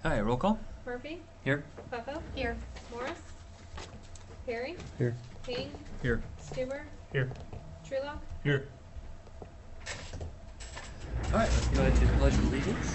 All right, roll call. Murphy? Here. Bucko? Here. Morris? Perry? Here. King? Here. Stuber? Here. Trulock? Here. All right, let's go ahead and do the Pledge of Allegiance.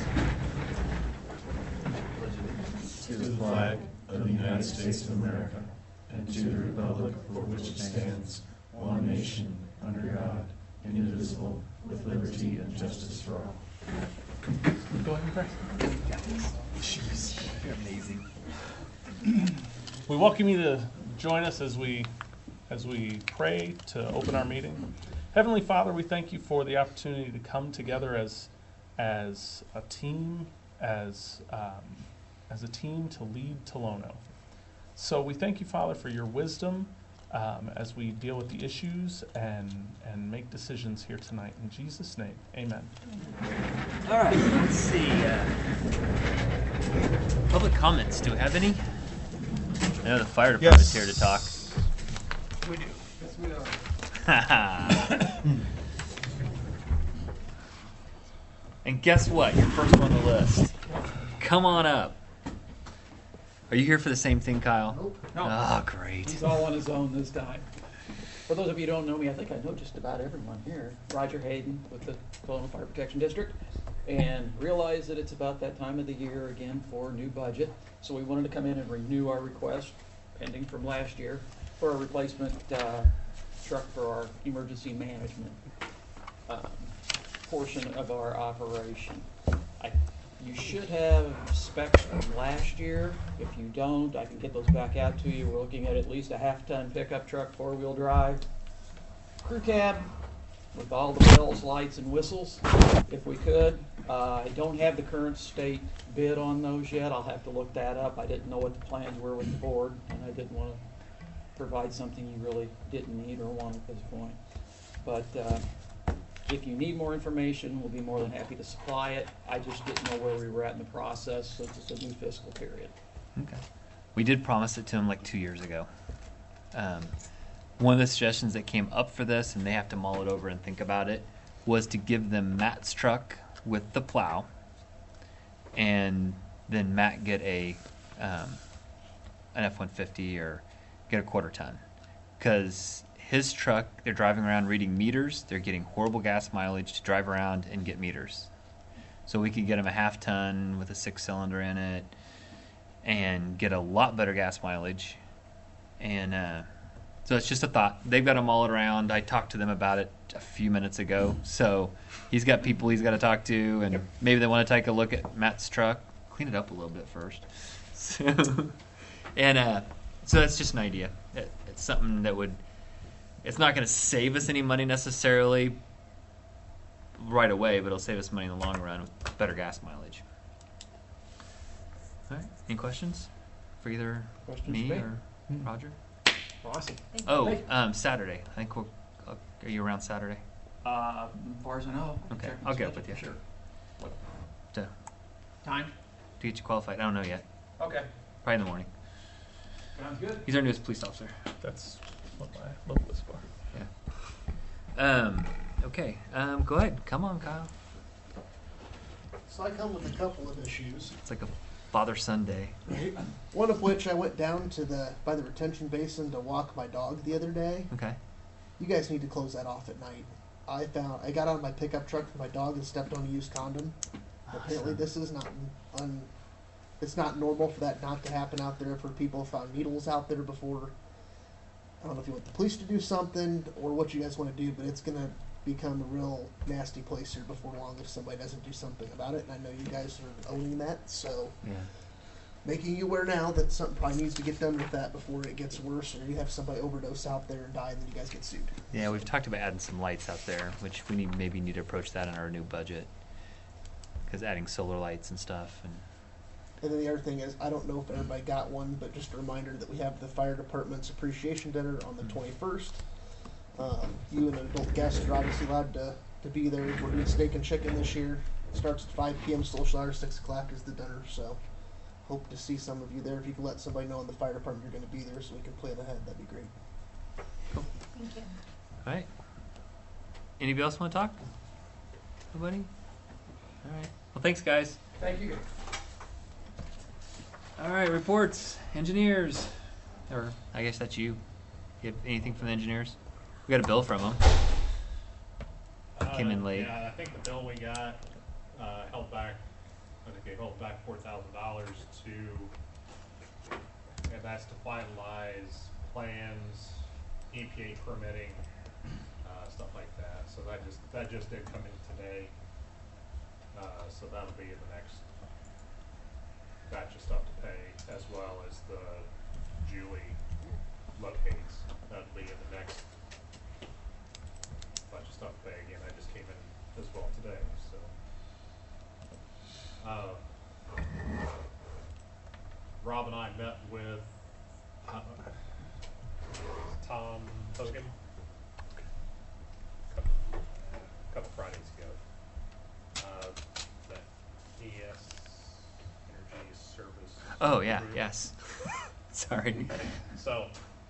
To the flag of the United States of America, and to the republic for which it stands, one nation, under God, indivisible, with liberty and justice for all. Go ahead and pray. Jeez, you're amazing. We welcome you to join us as we pray to open our meeting. Heavenly Father, we thank you for the opportunity to come together as a team, as a team to lead Tolono. So we thank you, Father, for your wisdom as we deal with the issues and make decisions here tonight. In Jesus' name, amen. All right, let's see. Public comments. Do we have any? I know the fire department's here to talk. We do. Yes, we are. And guess what? You're first on the list. Come on up. Are you here for the same thing, Kyle? Nope. No. Oh, great. He's all on his own this time. For those of you who don't know me, I think I know just about everyone here. Roger Hayden with the Tolono Fire Protection District, and realize that it's about that time of the year again for new budget. So we wanted to come in and renew our request, pending from last year, for a replacement truck for our emergency management portion of our operation. You should have specs from last year. If you don't, I can get those back out to you. We're looking at least a half-ton pickup truck, four-wheel drive, crew cab with all the bells, lights, and whistles, if we could. I don't have the current state bid on those yet. I'll have to look that up. I didn't know what the plans were with the board, and I didn't want to provide something you really didn't need or want at this point. But if you need more information, we'll be more than happy to supply it. I just didn't know where we were at in the process, so it's a new fiscal period. Okay. We did promise it to him like 2 years ago. One of the suggestions that came up for this, and they have to mull it over and think about it, was to give them Matt's truck with the plow, and then Matt get an F-150 or get a quarter ton. Because his truck, they're driving around reading meters. They're getting horrible gas mileage to drive around and get meters. So we could get him a half ton with a 6-cylinder in it and get a lot better gas mileage. And so it's just a thought. They've got to mull it around. I talked to them about it a few minutes ago. So he's got people he's got to talk to, and maybe they want to take a look at Matt's truck, clean it up a little bit first. So, so that's just an idea. It's something that would... It's not going to save us any money necessarily right away, but it'll save us money in the long run with better gas mileage. All right. Any questions for either me or Roger? Awesome. Saturday. I think are you around Saturday? As far as I know. Okay, check I'll my get up schedule with you. for Sure. To Time? get you qualified. I don't know yet. Okay. Probably in the morning. Sounds good. He's our newest police officer. That's what my local is for. Yeah. Okay. Go ahead. Come on, Kyle. So I come with a couple of issues. It's like a father-son day. Right? One of which I went down to by the retention basin to walk my dog the other day. Okay. You guys need to close that off at night. I got out of my pickup truck for my dog and stepped on a used condom. Apparently this is not it's not normal for that not to happen out there, for people found needles out there before. I don't know if you want the police to do something or what you guys want to do, but it's going to become a real nasty place here before long if somebody doesn't do something about it. And I know you guys are owning that, so Yeah. making you aware now that something probably needs to get done with that before it gets worse, or you have somebody overdose out there and die, and then you guys get sued. Yeah, we've talked about adding some lights out there, which we maybe need to approach that in our new budget. Because adding solar lights and stuff. And then the other thing is, I don't know if everybody got one, but just a reminder that we have the fire department's appreciation dinner on the 21st. You and an adult guest are obviously allowed to be there. We're doing steak and chicken this year. It starts at 5 p.m. social hour, 6 o'clock is the dinner. So hope to see some of you there. If you can let somebody know in the fire department you're going to be there so we can plan ahead, that'd be great. Cool. Thank you. All right. Anybody else want to talk? Nobody? All right. Well, thanks, guys. Thank you. All right, reports. Engineers. Or I guess that's you. You have anything from the engineers? We got a bill from them. Came in late. Yeah, I think the bill we got held back. I think they held back $4,000 and that's to finalize plans, EPA permitting, stuff like that. So that just did come in today. So that'll be in the next batch of stuff to pay, as well as the Julie locates. That'll be in the next bunch of stuff to pay. Again, that just came in as well today. So, Rob and I met with Tom Hogan a couple Fridays ago. That ES Energy Service. Oh yeah, Group. yes. Sorry. So,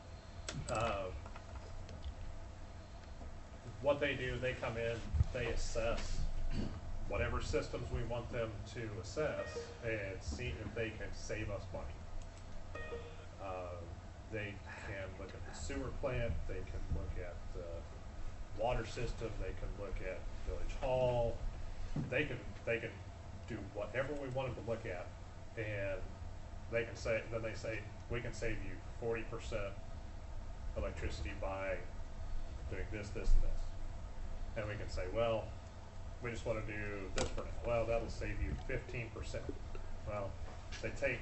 what they do, they come in, they assess whatever systems we want them to assess and see if they can save us money. They can look at the sewer plant, they can look at the water system, they can look at Village Hall, they can do whatever we want them to look at, and they can say, then they say, we can save you 40% electricity by doing this, this, and this. And we can say, well, we just want to do this for now. Well, that'll save you 15%. Well, they take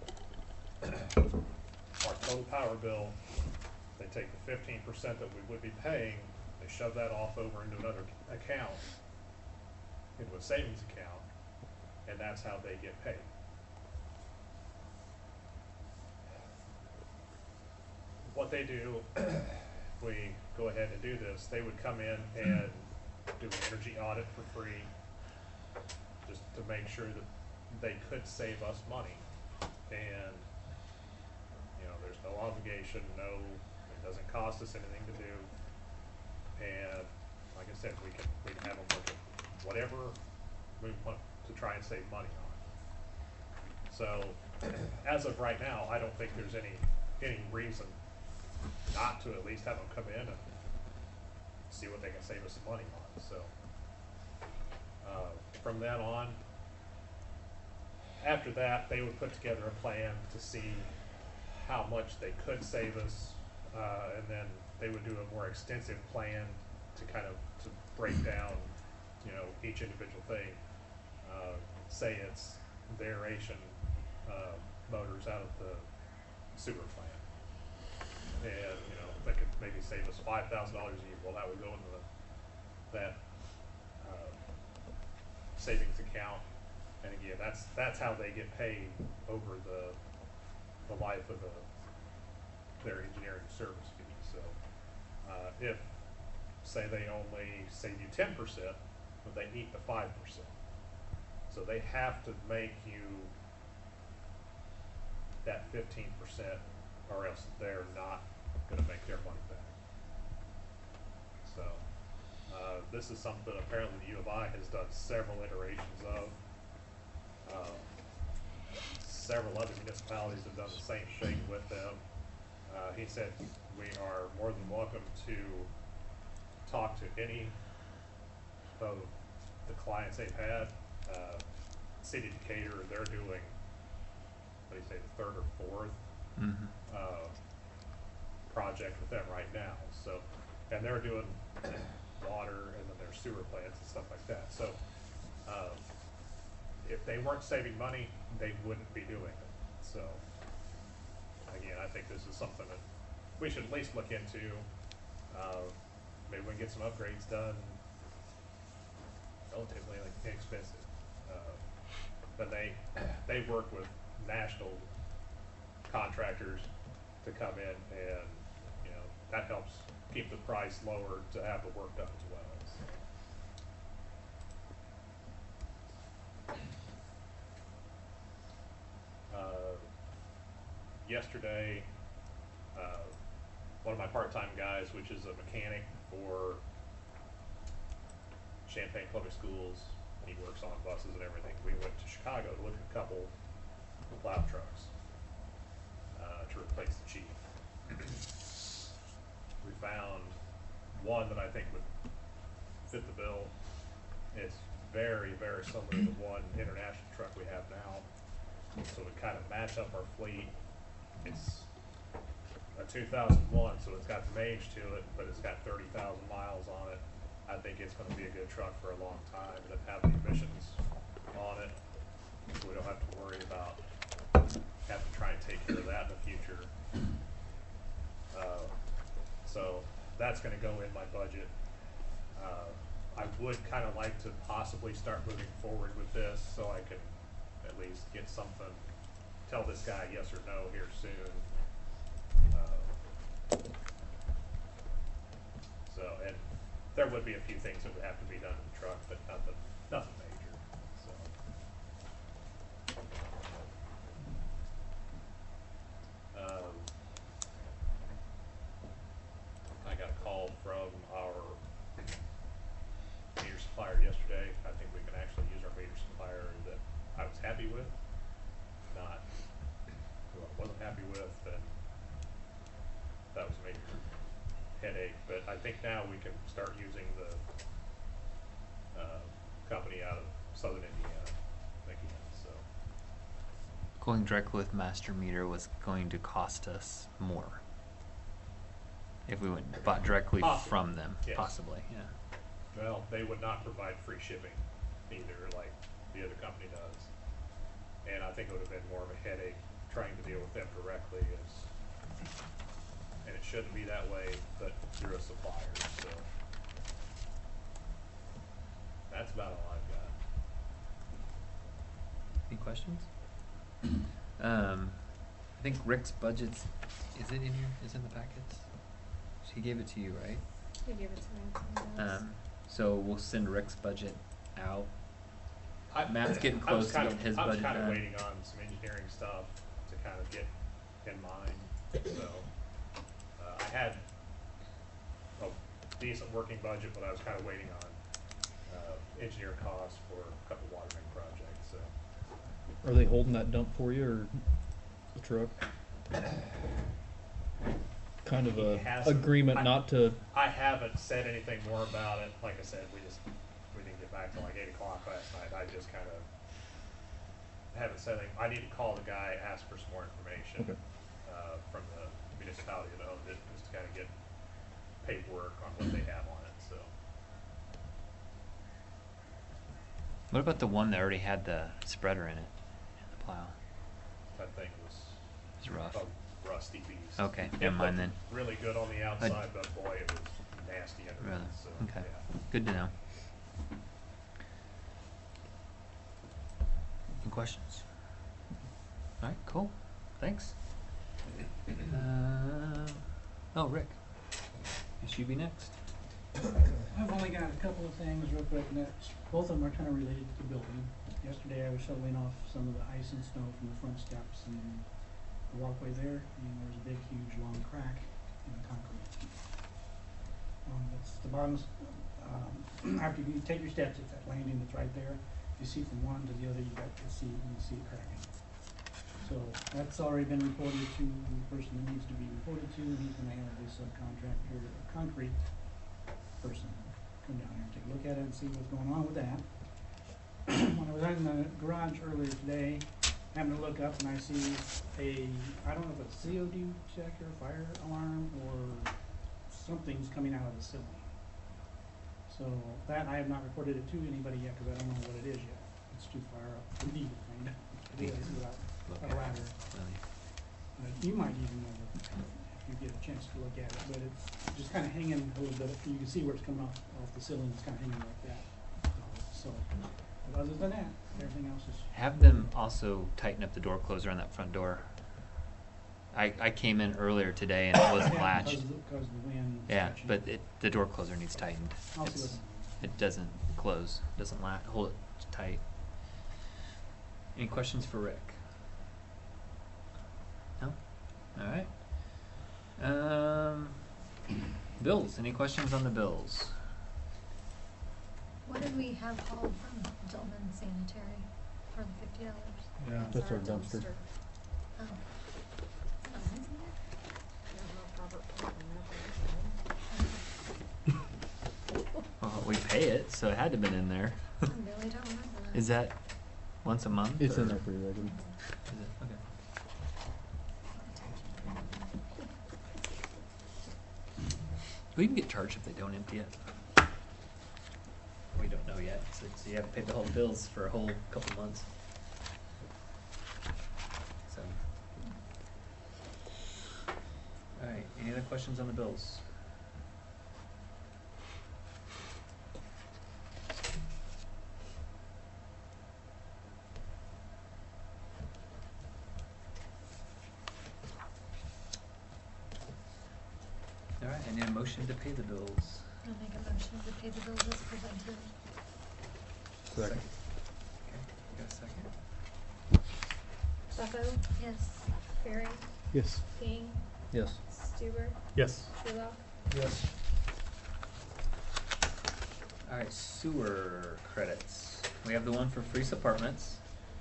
our total power bill, they take the 15% that we would be paying, they shove that off over into another account, into a savings account, and that's how they get paid. What they do, if we go ahead and do this, they would come in and do an energy audit for free, just to make sure that they could save us money. And, you know, there's no obligation, it doesn't cost us anything to do. And like I said, we can have them look at whatever we want to try and save money on. So, as of right now, I don't think there's any reason not to at least have them come in and see what they can save us some money on. So, from then on, after that, they would put together a plan to see how much they could save us, and then they would do a more extensive plan to to break down, you know, each individual thing. Say it's the aeration motors out of the sewer plant, and you know that could maybe save us $5,000 a year. Well, that would go into that savings account, and again, that's how they get paid over the life of their engineering service fee. So, if say they only save you 10%, but they eat the 5%. So they have to make you that 15%, or else they're not going to make their money back. So this is something apparently the U of I has done several iterations of. Several other municipalities have done the same thing with them. He said we are more than welcome to talk to any of the clients they've had. City of Decatur, they're doing, what do you say, the third or fourth project with them right now. So, and they're doing water and then their sewer plants and stuff like that. So, if they weren't saving money, they wouldn't be doing it. So, again, I think this is something that we should at least look into. Maybe we can get some upgrades done relatively inexpensive. But they work with national contractors to come in, and you know that helps keep the price lower to have the work done as well. Yesterday, one of my part-time guys, which is a mechanic for Champaign Public Schools, he works on buses and everything. We went to Chicago to look at a couple of plow trucks. replace the chief. We found one that I think would fit the bill. It's very, very similar to the one international truck we have now. So it kind of match up our fleet. It's a 2001, so it's got some age to it, but it's got 30,000 miles on it. I think it's going to be a good truck for a long time. It doesn't have any emissions on it, so we don't have to worry about having to try and take care of that in the future. So that's going to go in my budget. I would kind of like to possibly start moving forward with this, so I can at least get something, tell this guy yes or no here soon. So, and there would be a few things that would have to be done to the truck, but nothing major, so. I got a call from our meter supplier yesterday. I think we can actually use our meter supplier that I was happy with, not who I wasn't happy with, and that was a major headache. But I think now we can start using the company out of southern Indiana again, so. Going directly with Master Meter was going to cost us more if we went bought directly Possibly. from them. Yes. Possibly, yeah. Well, they would not provide free shipping either, like the other company does. And I think it would have been more of a headache trying to deal with them directly, and it shouldn't be that way, but you're a supplier, so. That's about all I've got. Any questions? I think Rick's budget's, is it in here? Is it in the packets? He gave it to you, right? He gave it to me. So we'll send Rick's budget out. Matt's getting close to getting his I was budget kind of done. waiting on some engineering stuff to kind of get in mind, so. I had a decent working budget, but I was kind of waiting on engineer costs for a couple water main projects, so. Are they holding that dump for you, or the truck? Kind of He a hasn't. agreement not to. I haven't said anything more about it. Like I said, we didn't get back till like 8 o'clock last night. I just kind of haven't said anything. I need to call the guy, ask for some more information Okay. from the municipality that owned it, just to kind of get paperwork on what they have on it. So What about the one that already had the spreader in it, and the plow? that thing was It's rough. a rusty beast. Okay, It never mind looked then. really good on the outside, but boy, it was nasty underneath. Really? So, Okay. yeah. Good to know. Any questions? All right, cool. Thanks. Oh, Rick. Guess you be next. I've only got a couple of things real quick, and both of them are kind of related to the building. Yesterday I was shoveling off some of the ice and snow from the front steps and the walkway there, and there was a big, huge, long crack in the concrete. That's the bottom, after you take your steps, it's that landing that's right there. You see from one to the other, you got to see, you see it cracking. So that's already been reported to the person that needs to be reported to, and he's gonna have his subcontractor, concrete person, come down here and take a look at it and see what's going on with that. When I was out in the garage earlier today, happened to look up and I see I don't know if it's COD checker, fire alarm, or something's coming out of the ceiling. So that, I have not reported it to anybody yet, cause I don't know what it is yet. It's too far up for me to find out what it is without a ladder. You might even know if you get a chance to look at it, but it's just kinda hanging a little bit, you can see where it's coming off the ceiling, it's kinda hanging like that. So, but other than that, everything else is. Have them also tighten up the door closer on that front door. I came in earlier today and it wasn't Yeah, latched. because of the wind. Yeah, stretching. but the door closer needs tightened. I'll see It's- what- It doesn't close, doesn't hold it tight. Any questions for Rick? No? Alright. Bills, any questions on the bills? What did we have hauled from Dillman Sanitary for the $50? Yeah, that's our dumpster. Oh. Oh, isn't it? so it had to have been in there. I really don't remember that. Is that once a month? It's or- in there pretty regular. Is it? Okay. We can get charged if they don't empty it. We don't know yet, so you have to pay the whole bills for a whole couple months. So. All right. Any other questions on the bills? All right, I need a motion to pay the bills. I'll make a motion to pay the bills as presented. Second. Okay, you got a second? Bucko, Yes. Ferry, Yes. King, Yes. Stuber, Yes. Sherlock. Yes. All right, sewer credits. We have the one for Freeze Apartments.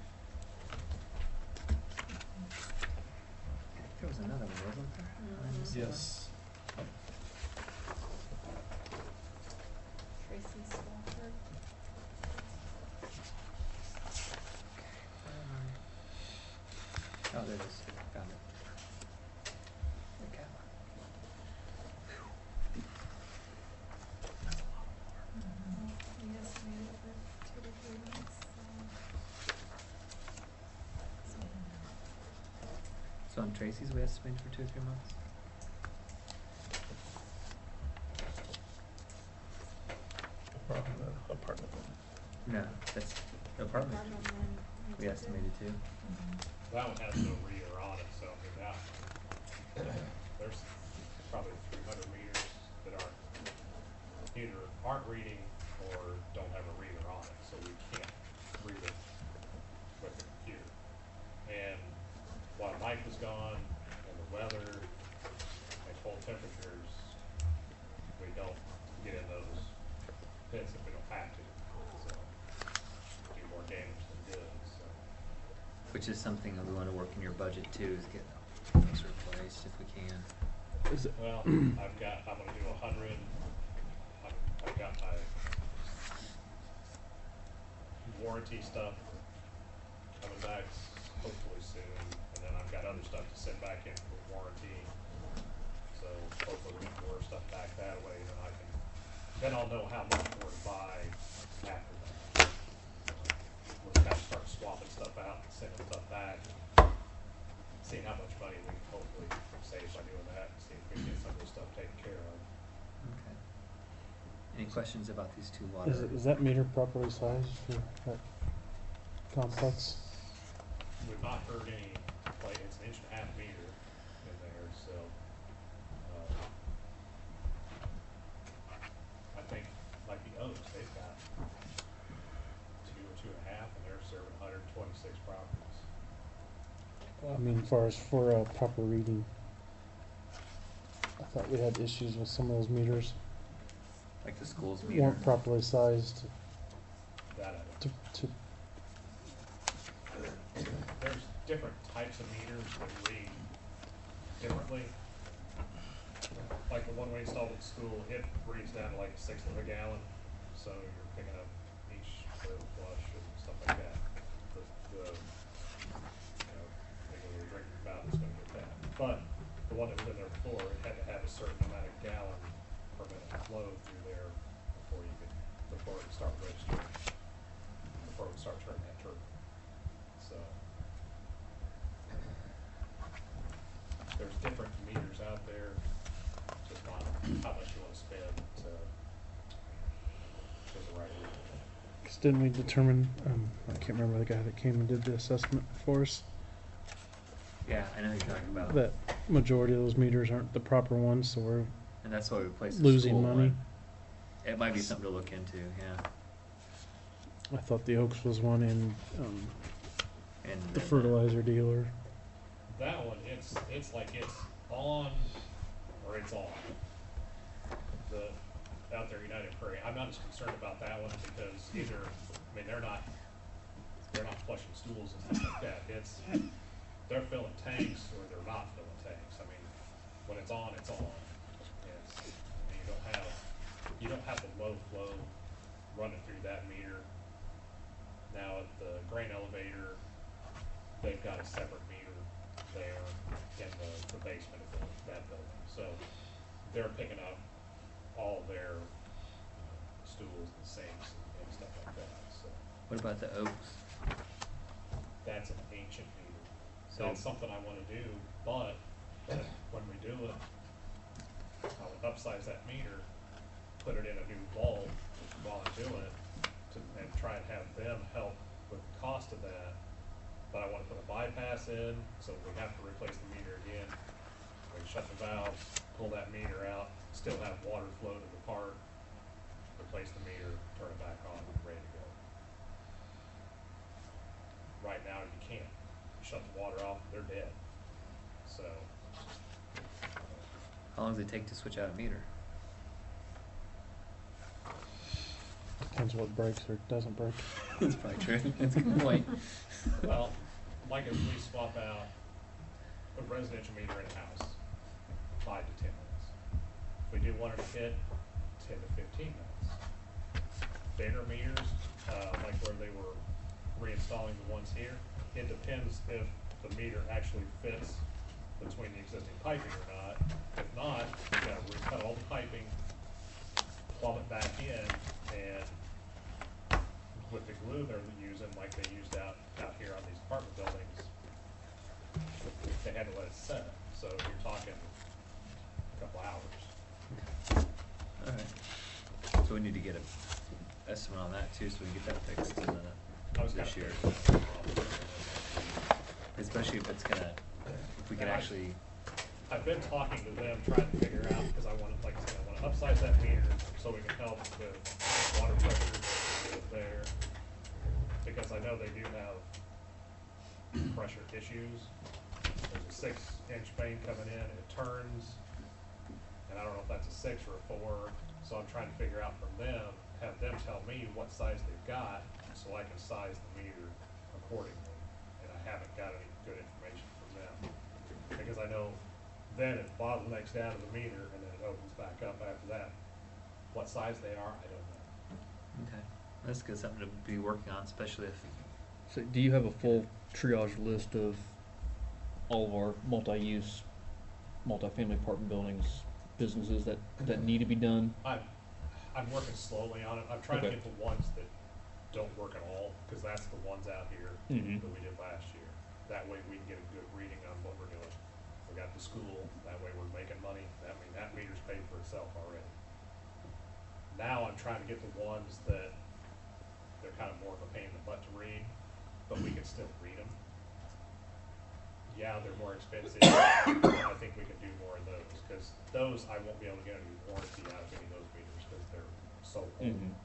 I think there was another one, wasn't there? Am I missing one? Yes. Tracy Swafford. Oh, there it is. Found it. Okay. We estimated for 2 to 3 months. So on Tracy's, we estimated for 2 or 3 months. Apartment. No, that's the apartment. We estimated 2. That one has no reader on it, so I mean, that, there's probably 300 meters that either aren't reading or don't have a reader on it, so we can't read it with the computer. And while Mike was gone, and the weather, and cold temperatures, we don't get in those pits if we don't have to, so do more damage than good, so. Which is something that we want to work in your budget too, is get those replaced if we can. Is it? Well, I'm gonna do 100, I've got my warranty stuff coming back hopefully soon, and then I've got other stuff to send back in for warranty. So hopefully we can order stuff back that way, then I'll know how much more to buy after that. We'll have to start swapping stuff out and sending stuff back, seeing how much money we can hopefully save by doing that, and see if we can get some of this stuff taken care of. Okay. Any questions about these 2 water? Is that meter properly sized for that complex? We've not heard any, like, it's an 1.5 meter in there, so, I think, like the others, they've got 2 or 2.5, and they're serving 126 properties. I mean, as far as for proper reading. I thought we had issues with some of those meters. Like the school's meter? Weren't properly sized That, to there's different types of meters that read differently. Like the one we installed at school, it reads down to like 1/6 of a gallon, so you're picking up each little flush and stuff like that. The thing when you're drinking about is gonna get that. But the one that was in there before, it had to have a certain amount of gallon per minute flow through there before it start registering, before it would start turning that turbine. So there's different meters out there, just not how much you wanna spend to get the right reading. 'cause didn't we determine, I can't remember the guy that came and did the assessment for us, Yeah, I know who you're talking about. that majority of those meters aren't the proper ones, so we're And that's why we replaced the losing school money. one. It might be something to look into, yeah. I thought the Oaks was one in And the then, fertilizer dealer. That one, it's like it's on or it's off. The, out there United Prairie, I'm not as concerned about that one because either, I mean, they're not flushing stools and stuff like that. They're filling tanks or they're not filling tanks. I mean, when it's on, it's on. You don't have the low flow running through that meter. Now at the grain elevator, they've got a separate meter there in the basement of that building. So they're picking up all their stools and sinks and stuff like that. So What about the Oaks? that's an ancient meter. So- That's something I wanna do, but when we do it, I would upsize that meter, put it in a new vault while I'm doing it, and try and have them help with the cost of that. But I wanna put a bypass in, so we have to replace the meter again. We shut the valves, pull that meter out, still have water flow to the part, replace the meter, turn it back on, and ready to go. Right now, you can't. You shut the water off, they're dead. So, How long does it take to switch out a meter? Depends what breaks or doesn't break. That's probably true. That's a good point. well, like if we swap out a residential meter in a house, 5 to 10 minutes. If we do one in a pit, 10 to 15 minutes. Bigger meters, like where they were reinstalling the ones here, it depends if the meter actually fits between the existing piping or not. If not, we gotta recut all the piping, plumb it back in, and with the glue they're using, like they used out here on these apartment buildings, they had to let it set. So you're talking a couple hours. Alright. So we need to get a estimate on that too, so we can get that fixed in I was this kinda year. curious. Especially if it's gonna, if we can And actually, I've been talking to them, trying to figure out, because I wanna, like I said, I wanna upsize that meter so we can help with water pressure there. Because I know they do have pressure issues. There's a 6-inch main coming in, it turns, and I don't know if that's a 6 or a 4, so I'm trying to figure out from them, have them tell me what size they've got, so I can size the meter accordingly, and I haven't got any good information from them. Because I know then it bottlenecks down to the meter, and then it opens back up after that. What size they are, I don't know. okay, that's good, something to be working on, especially if, So do you have a full triage list of all of our multi-use, multi-family apartment buildings, businesses that need to be done? I'm working slowly on it. I'm trying to Okay. get the ones that don't work at all, because that's the ones out here Mhm. that we did last year. That way we can get a good reading on what we're doing. We got the school, that way we're making money. That meter's paid for itself already. Now I'm trying to get the ones that they're kind of more of a pain in the butt to read, but we can still read them. Yeah, they're more expensive, but I think we can do more of those, because those I won't be able to get any warranty out of any of those meters, because they're so old. Mhm.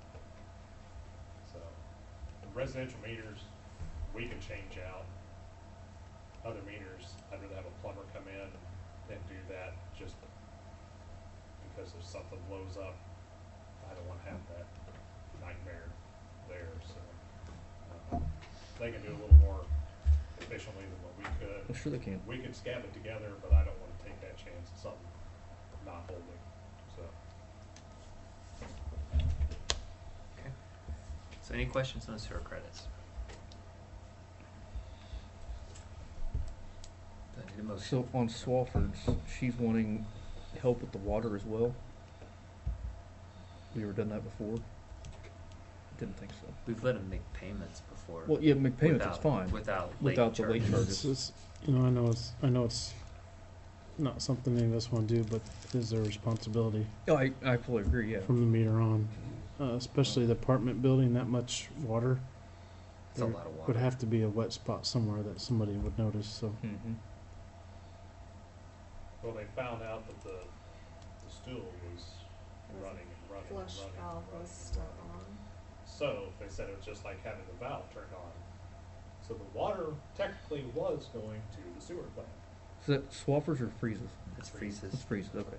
So, the residential meters, we can change out. Other meters, I'd rather have a plumber come in and do that, just because if something blows up, I don't wanna have that nightmare there, so. They can do a little more efficiently than what we could. I'm sure they can. We could scab it together, but I don't wanna take that chance of something not holding, so. okay. So any questions on the sewer credits? Do I need a motion? So on Swafford's, she's wanting help with the water as well? We ever done that before? Didn't think so. We've let them make payments before. Well, yeah, make payments, without- it's fine. Without Without the late charges. It's just, I know it's not something any of us want to do, but it is their responsibility Oh, I fully agree, yeah. from the meter on. Especially the apartment building, that much water. It's a there lot of water. would have to be a wet spot somewhere that somebody would notice, so. Mm-hmm. Well, they found out that the stool was running and running and Flush running and valve running was and still running. on. So they said it was just like having the valve turned on. So the water technically was going to the sewer plant. Is that Swafford's or Freezes? It's freezes. It's Freezes, okay.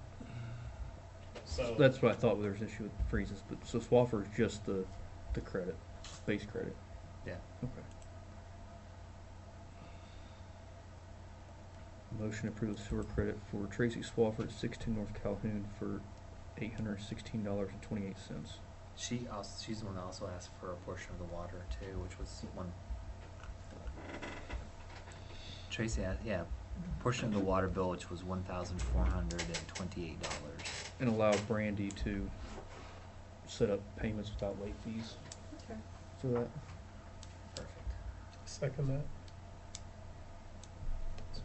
So That's what I thought there was an issue with Freezes, but so Swafford's just the credit, base credit. Yeah. Okay. Motion to approve the sewer credit for Tracy Swafford, 16 North Calhoun for $816.28. She's the one that also asked for a portion of the water too, which was one. Tracy, yeah, portion of the water bill, which was $1,428. And allow Brandy to set up payments without late fees Okay. for that. Perfect. Second that. It's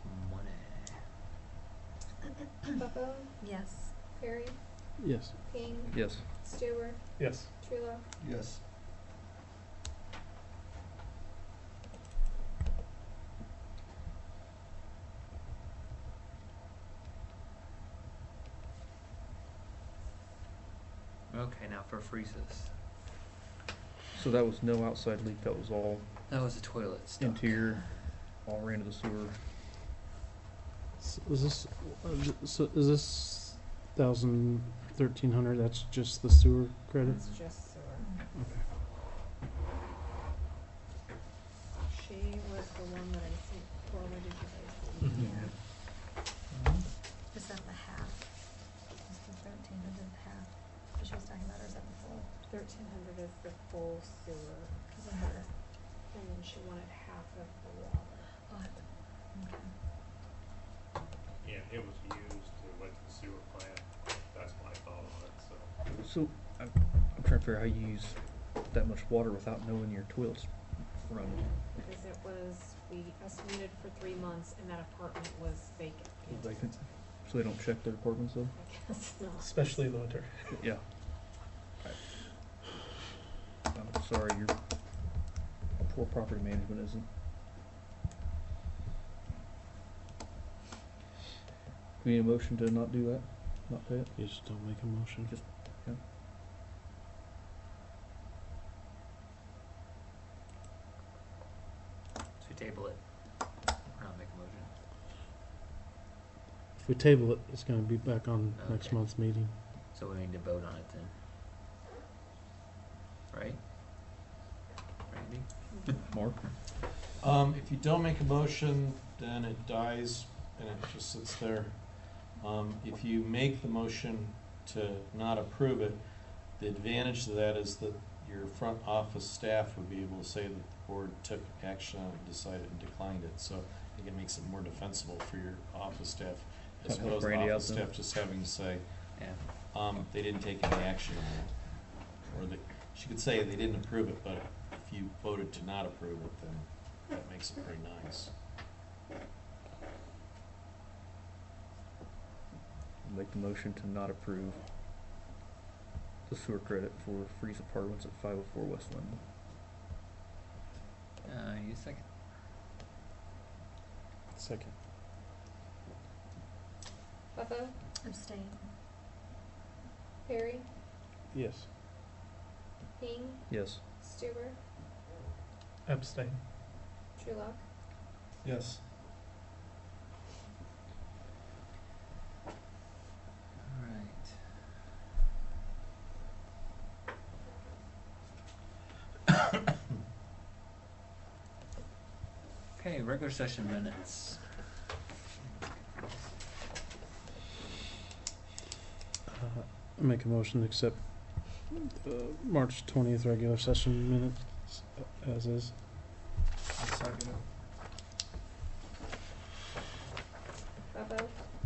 money. Buffo, Yes. Perry, Yes. King, Yes. Stewart, Yes. Trulo. Yes. Okay, now for freezes. So that was no outside leak, that was all That was the toilet stuff. interior, all ran to the sewer. Is this, so is this 1,300, that's just the sewer credit? It's just sewer. Okay. She was the one that I think forwarded you guys. Is that the half? Is the 1,300 half? What she was talking about, or is that the full? 1,300 is the full sewer, Cause I had it. and then she wanted half of the water. Oh, okay. Yeah, it was used, it went to the sewer plant, that's my thought on it, so. So I'm trying to figure out how you use that much water without knowing your toilet's running. Because it was, we estimated for 3 months, and that apartment was vacant. Vacant. So they don't check their apartments though? I guess not. Especially in the winter. Yeah. I'm sorry, your poor property management isn't. We need a motion to not do that, not pay it? You just don't make a motion. Just, yeah. So we table it. Or not make a motion. If we table it, it's gonna be back on next Okay. month's meeting. So we need to vote on it then. Right? Randy? Mark? If you don't make a motion, then it dies and it just sits there. If you make the motion to not approve it, the advantage of that is that your front office staff would be able to say that the board took action on it and decided and declined it. So I think it makes it more defensible for your office staff, as Help opposed to Brandy out office then. staff just having to say, Yeah. they didn't take any action on it. Or she could say they didn't approve it, but if you voted to not approve it, then that makes it pretty nice. Make the motion to not approve the sewer credit for Freeze Apartments at 504 West London. You second. Second. Buffo, Abstain. Perry, Yes. King, Yes. Stewart, Abstain. Trulo. Yes. Alright. Okay, regular session minutes. Make a motion to accept the March 20th regular session minutes as is. Buffo,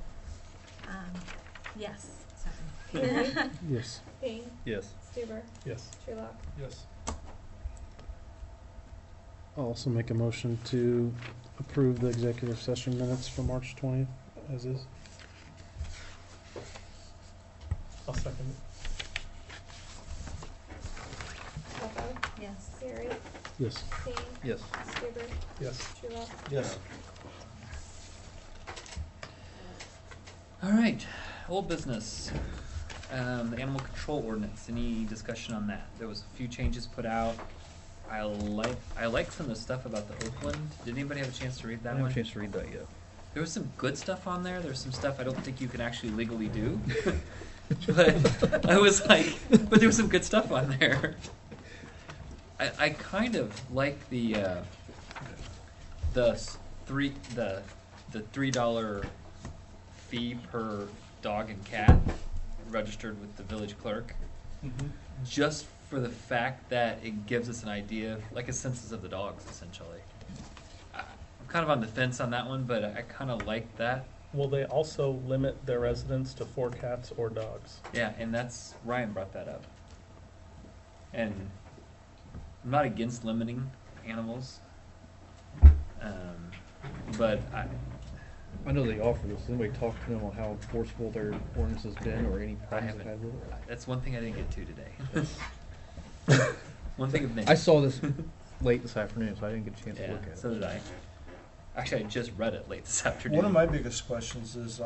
Yes. Perry, Yes. King, Yes. Stewart, Yes. Trulo. Yes. I'll also make a motion to approve the executive session minutes for March 20th as is. I'll second it. Buffo, Yes. Perry, Yes. King, Yes. Stewart, Yes. Trulo. Yes. Alright, old business. The animal control ordinance, any discussion on that? There was a few changes put out. I like some of the stuff about the Oakland. Did anybody have a chance to read I that didn't one? have a chance to read that yet. There was some good stuff on there. There's some stuff I don't think you can actually legally do. But I was like, but there was some good stuff on there. I kind of like the $3 fee per dog and cat registered with the village clerk, Mm-hmm. just for the fact that it gives us an idea, like a census of the dogs, essentially. I'm kind of on the fence on that one, but I kind of like that. Will they also limit their residents to 4 cats or dogs? Yeah, and that's, Ryan brought that up. And I'm not against limiting animals, but I know they offer this. Anybody talk to them on how enforceable their ordinance has been or any problems they've had with it? that's one thing I didn't get to today. One thing of many. I saw this late this afternoon, so I didn't get a chance to Yeah, look at it. so did I. Actually, I just read it late this afternoon. One of my biggest questions is,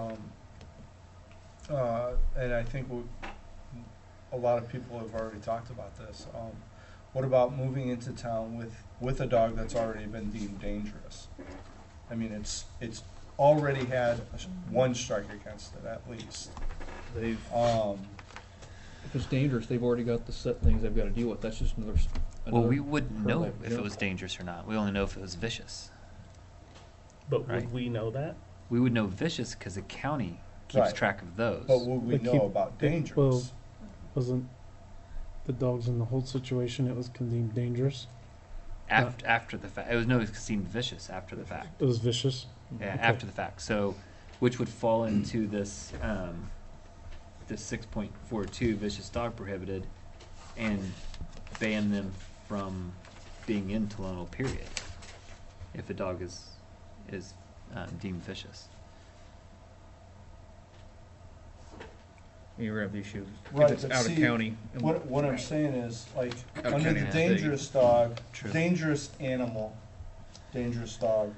and I think a lot of people have already talked about this. What about moving into town with a dog that's already been deemed dangerous? I mean, it's already had one strike against it at least. They've, if it's dangerous, they've already got the set things they've got to deal with. That's just another. Well, we wouldn't know hurdle if it was dangerous or not. We only know if it was vicious. But Right. would we know that? We would know vicious because the county keeps Right. track of those. But would we But know keep- about Well, dangerous? wasn't the dogs in the Holt situation, it was deemed dangerous? After the fact, it was no, it seemed vicious after the fact. It was vicious? Yeah, Okay. after the fact. So, which would fall into this, this 6.42 vicious dog prohibited, and ban them from being in Tolono, period. If a dog is deemed vicious. You're gonna have the issue Right, if it's but out see, of county. and- What I'm saying is, like, Out of under county the and state. dangerous dog, True. dangerous animal, dangerous dog,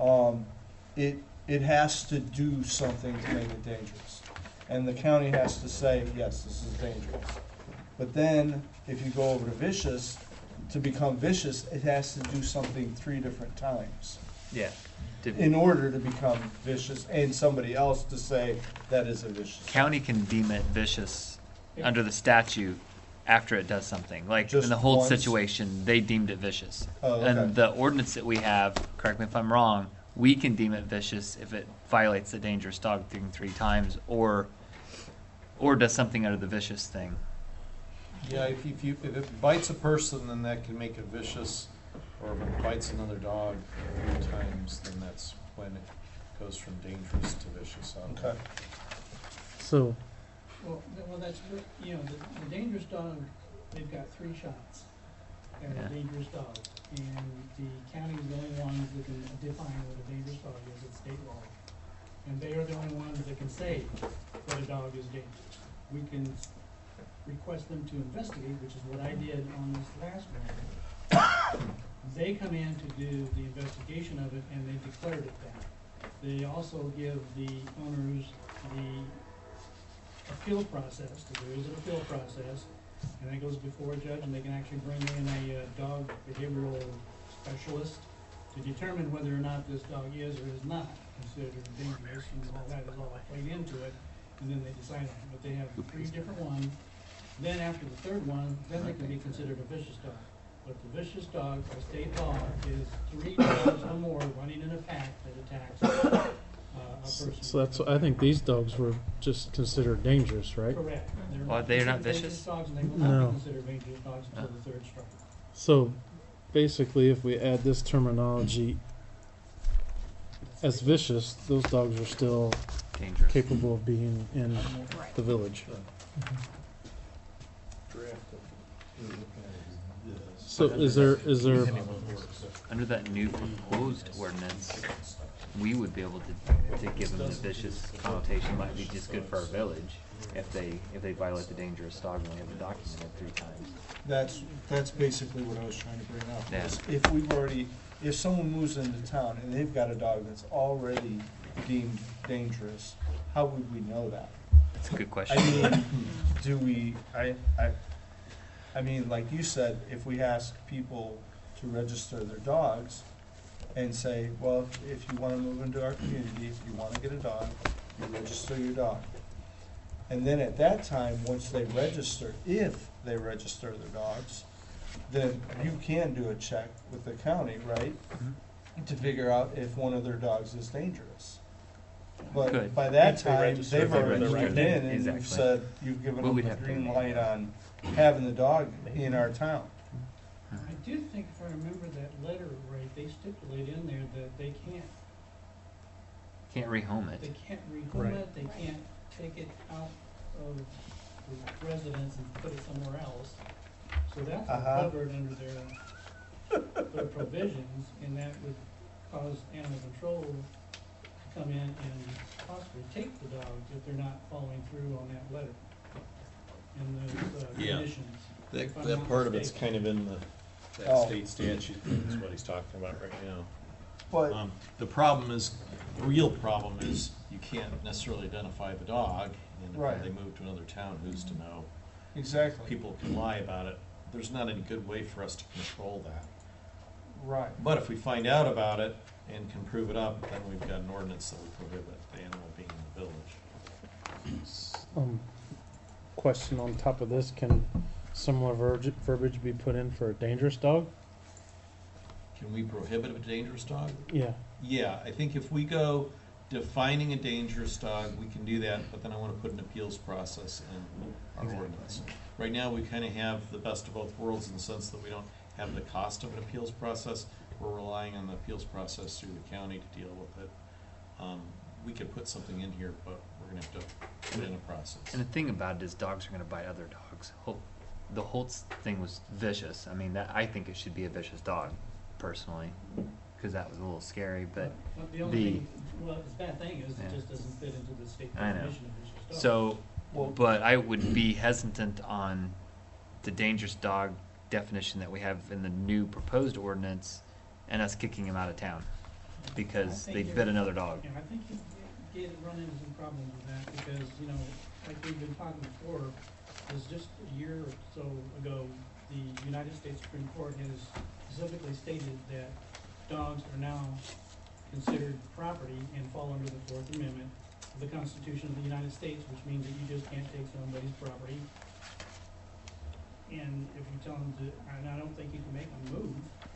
it has to do something to make it dangerous. And the county has to say, yes, this is dangerous. But then, if you go over to vicious, to become vicious, it has to do something 3 different times Yeah. in order to become vicious, and somebody else to say that is a vicious. County can deem it vicious under the statute after it does something. Like Just in the Holt once? situation, they deemed it vicious. Oh, okay. And the ordinance that we have, correct me if I'm wrong, we can deem it vicious if it violates the dangerous dog thing 3 times or does something under the vicious thing. Yeah, if it bites a person, then that can make it vicious, or if it bites another dog 3 times, then that's when it goes from dangerous to vicious. Okay. So, Well, that's, you know, the dangerous dog, they've got 3 shots at Yeah. a dangerous dog. And the county is the only ones that can define what a dangerous dog is, it's state law. And they are the only ones that can say that a dog is dangerous. We can request them to investigate, which is what I did on this last one. They come in to do the investigation of it, and they declared it that. They also give the owners the appeal process, because there is an appeal process, and that goes before a judge, and they can actually bring in a dog behavioral specialist to determine whether or not this dog is or is not considered dangerous, and all that is all played into it, and then they decide on it. But they have 3 different ones. Then after the 3rd one, then they can be considered a vicious dog. But the vicious dog, by state law, is 3 dogs or more running in a pack that attacks a person. so that's, I think these dogs were just considered dangerous, right? Correct. Well, they're not considered vicious? dangerous dogs, and they will not No. be considered dangerous dogs until the 3rd strike. So, basically, if we add this terminology as vicious, those dogs are still Dangerous. capable of being in the village. So is there, Under that new proposed ordinance, we would be able to give them the vicious connotation. Might be just good for our village if they violate the dangerous dog and we have it documented 3 times. That's basically what I was trying to bring up. Yeah. is if someone moves into town and they've got a dog that's already deemed dangerous, how would we know that? That's a good question. I mean, do we, I mean, like you said, if we ask people to register their dogs and say, well, if you want to move into our community, if you want to get a dog, you register your dog. And then at that time, once they register, if they register their dogs, then you can do a check with the county, right? To figure out if one of their dogs is dangerous. But Could. by that If they time, register, they've they're already moved registered. in and Exactly. you've said, you've given Well, them we'd the have to green make light that. on having the dog in our town. I do think, if I remember that letter right, they stipulate in there that they Can't rehome it. can't rehome Right. it, they can't take it out of the residence and put it somewhere else. So that's Uh-huh. covered under their provisions, and that would cause animal control to come in and possibly take the dogs if they're not following through on that letter and those Yeah. conditions. If I'm That not part of it's mistaken. kind of in that Oh. state statute, is what he's talking about right now. But, The problem is, the real problem is, you can't necessarily identify the dog, and Right. if they move to another town, who's to know? exactly, People can lie about it. There's not any good way for us to control that. right. But if we find out about it and can prove it up, then we've got an ordinance that would prohibit the animal being in the village. Question on top of this, can similar verbiage be put in for a dangerous dog? Can we prohibit a dangerous dog? Yeah. Yeah, I think if we go defining a dangerous dog, we can do that, but then I want to put an appeals process in our ordinance. Right now, we kind of have the best of both worlds in the sense that we don't have the cost of an appeals process. We're relying on the appeals process through the county to deal with it. We could put something in here, but we're going to have to put in a process. And the thing about it is dogs are going to bite other dogs. The Holtz thing was vicious. I mean, that I think it should be a vicious dog, personally, because that was a little scary. But The only thing, well, the bad thing is, Yeah. it just doesn't fit into the state I know. definition of vicious dog. so, Well- but I would be hesitant on the dangerous dog definition that we have in the new proposed ordinance, and us kicking him out of town because I they think bit you're- another dog. Yeah, I think you run into some problems with that, because, you know, like we've been talking before, is just a year or so ago, the United States Supreme Court has specifically stated that dogs are now considered property and fall under the Fourth Amendment of the Constitution of the United States, which means that you just can't take somebody's property. And if you tell them to, and I don't think you can make them move.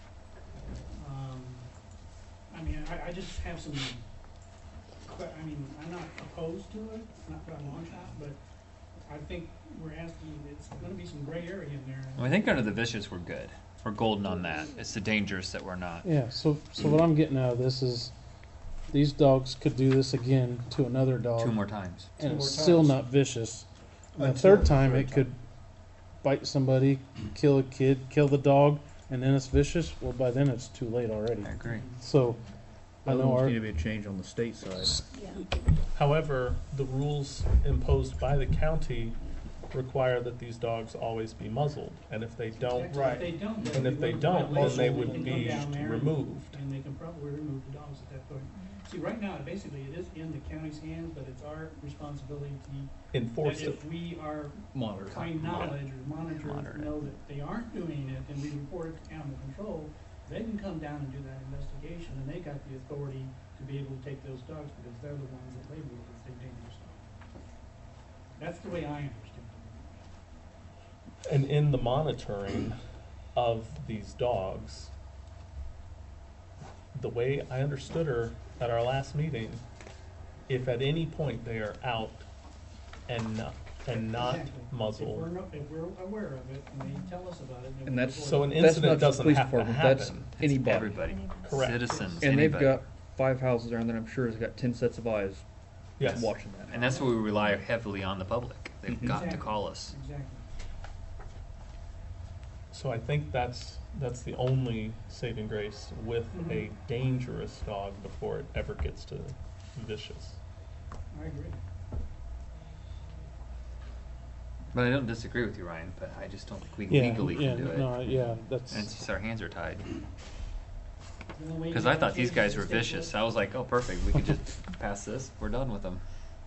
I mean, I just have some, I mean, I'm not opposed to it, not by a long shot, but I think we're asking, it's gonna be some gray area in there. Well, I think under the vicious we're good. We're golden on that. It's the dangerous that we're not. Yeah, so what I'm getting out of this is these dogs could do this again to another dog. 2 more times. And Two it's more still times. not vicious. And the Until third time the it third could bite somebody, kill a kid, kill the dog, and then it's vicious. Well, by then it's too late already. I agree. So I know There's our need to be a change on the state side. However, the rules imposed by the county require that these dogs always be muzzled, and if they don't, Right. If they don't, then and if we they would don't, then violate they it. would can be go down there removed. And they can probably remove the dogs at that point. See, right now, basically, it is in the county's hands, but it's our responsibility to, Enforce that it. if we are Monitor. find knowledge or monitor, Monitor it. know that they aren't doing it, and we report it to animal control, they can come down and do that investigation, and they got the authority to be able to take those dogs, because they're the ones that label it as a dangerous dog. That's the way I understand it. And in the monitoring of these dogs, the way I understood her at our last meeting, if at any point they are out and not Exactly. muzzled, If we're aware of it, and they tell us about it. then And we that's report so it. an That's not incident just the doesn't police have to department, that's happen. It's anybody. everybody. Correct. Citizens. And anybody. they've got 5 houses around there, I'm sure has got 10 sets of eyes Yes. watching that. And that's where we rely heavily on the public. They've Mhm. got to Exactly. call us. Exactly. So I think that's the only saving grace with a dangerous dog before it ever gets to vicious. I agree. But I don't disagree with you, Ryan. But I just don't think we yeah, legally yeah, can do it. no, yeah, that's And it's just our hands are tied. The only way Because you I can thought these change guys the were state vicious. law- I was like, oh, perfect. We could just pass this. We're done with them.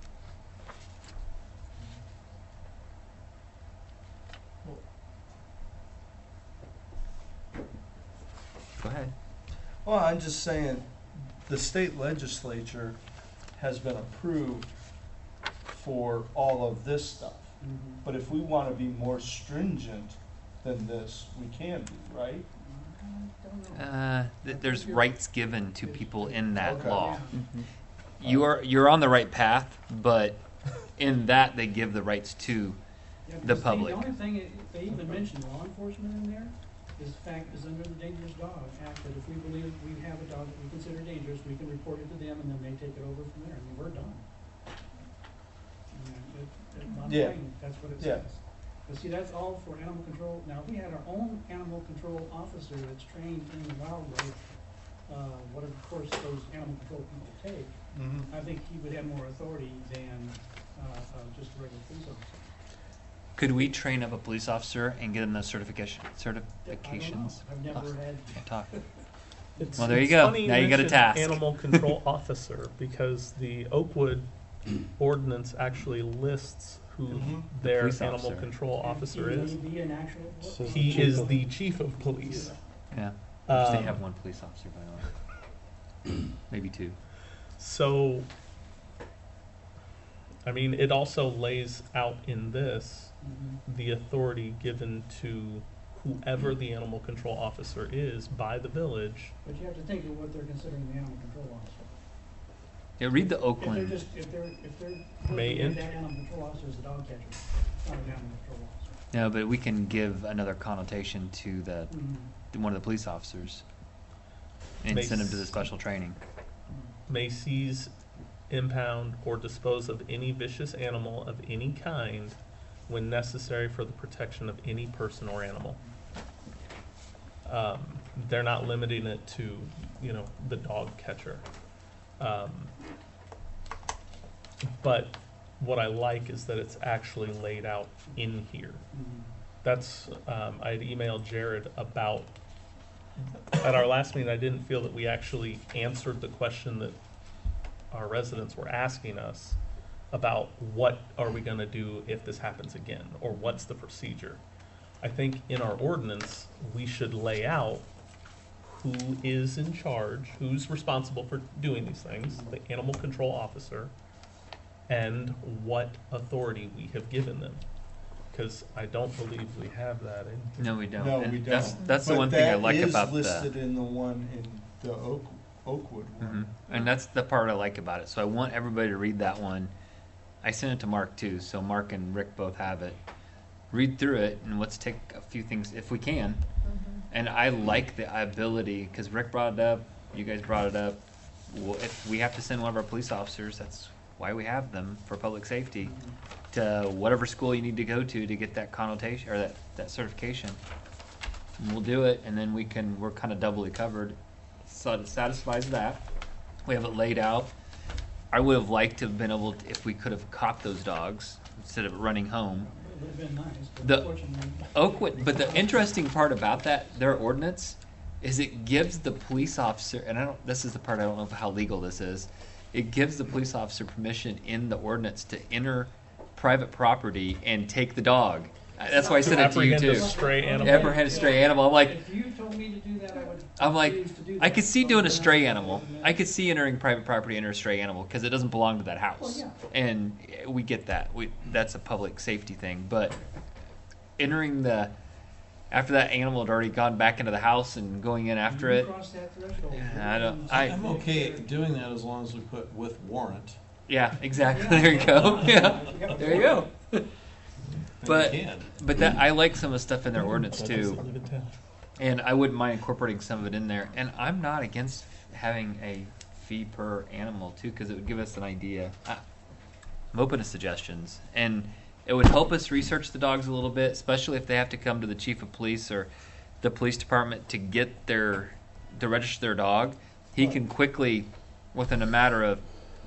Go ahead. Well, I'm just saying, the state legislature has been approved for all of this stuff. Mhm. But if we want to be more stringent than this, we can be, right? I don't know. There's rights given to people in that Okay. law. Yeah. You're on the right path, but in that they give the rights to Yeah, the because public. The only thing, they even mentioned law enforcement in there, is the fact, is under the Dangerous Dog Act, that if we believe we have a dog that we consider dangerous, we can report it to them, and then they take it over from there, and we're done. On Yeah. plain, that's what it Yeah. says. But see, that's all for animal control. Now, if we had our own animal control officer that's trained in the wildlife, whatever course those animal control people take, I think he would have more authority than just a regular police officer. Could we train up a police officer and get them those certifications? I don't know. I've never had. Talk. It's- Well, there you it's go. funny Now you got a mentioned task. Animal control officer, because the Oakwood ordinance actually lists who Mhm. their Police animal officer. control officer He may is. be an actual. So He Chief is of- the chief of police. Yeah. They Um, have one police officer, by the way. Maybe two. So, I mean, it also lays out in this Mhm. the authority given to whoever the animal control officer is by the village. But you have to think of what they're considering the animal control officer. Yeah, read the If they're Oakland. just, if they're May looking at int- that animal control officer as a dog catcher, it's not an animal control officer. No, but we can give another connotation to the Mhm. to one of the police officers and send them to the special training. May seize, impound, or dispose of any vicious animal of any kind when necessary for the protection of any person or animal. They're not limiting it to, you know, the dog catcher. But what I like is that it's actually laid out in here. Mhm. That's, I had emailed Jared about, at our last meeting, I didn't feel that we actually answered the question that our residents were asking us about what are we gonna do if this happens again, or what's the procedure. I think in our ordinance, we should lay out who is in charge, who's responsible for doing these things, the animal control officer, and what authority we have given them. Because I don't believe we have that in here. No, we don't. No, And we That's don't. the But one thing I that like is about listed the. in the one in the Oakwood Mhm. one. And that's the part I like about it. So I want everybody to read that one. I sent it to Mark too, so Mark and Rick both have it. Read through it and let's take a few things if we can. And I like the ability because Rick brought it up, you guys brought it up. Well, if we have to send one of our police officers, that's why we have them for public safety, to whatever school you need to go to get that connotation or that certification. And we'll do it, and then we're kind of doubly covered. So it satisfies that. We have it laid out. I would have liked to have been able to, if we could have caught those dogs instead of running home. It would have been nice, but The unfortunately. Oakwood, but the interesting part about their ordinance, is it gives the police officer, and this is the part I don't know how legal this is, it gives the police officer permission in the ordinance to enter private property and take the dog. That's why I said it to you Apprehend too. a stray animal. Apprehend a stray animal. I'm like, If you told me to do that, I would. I'm like, refuse to do I that. could see doing a But stray then- animal. I could see entering private property, enter a stray animal because it doesn't belong to that house. Well, And we get that. That's a public safety thing. But entering after that animal had already gone back into the house and going in after You it, cross that threshold, I don't- I'm okay doing that as long as we put with warrant. yeah, exactly. There you go. Yeah, there you go. Then But we can. but that I like some of the stuff in their ordinance That too. doesn't live in town. And I wouldn't mind incorporating some of it in there. And I'm not against having a fee per animal too, because it would give us an idea. I'm open to suggestions, and it would help us research the dogs a little bit, especially if they have to come to the chief of police or the police department to get to register their dog. He can quickly, within a matter of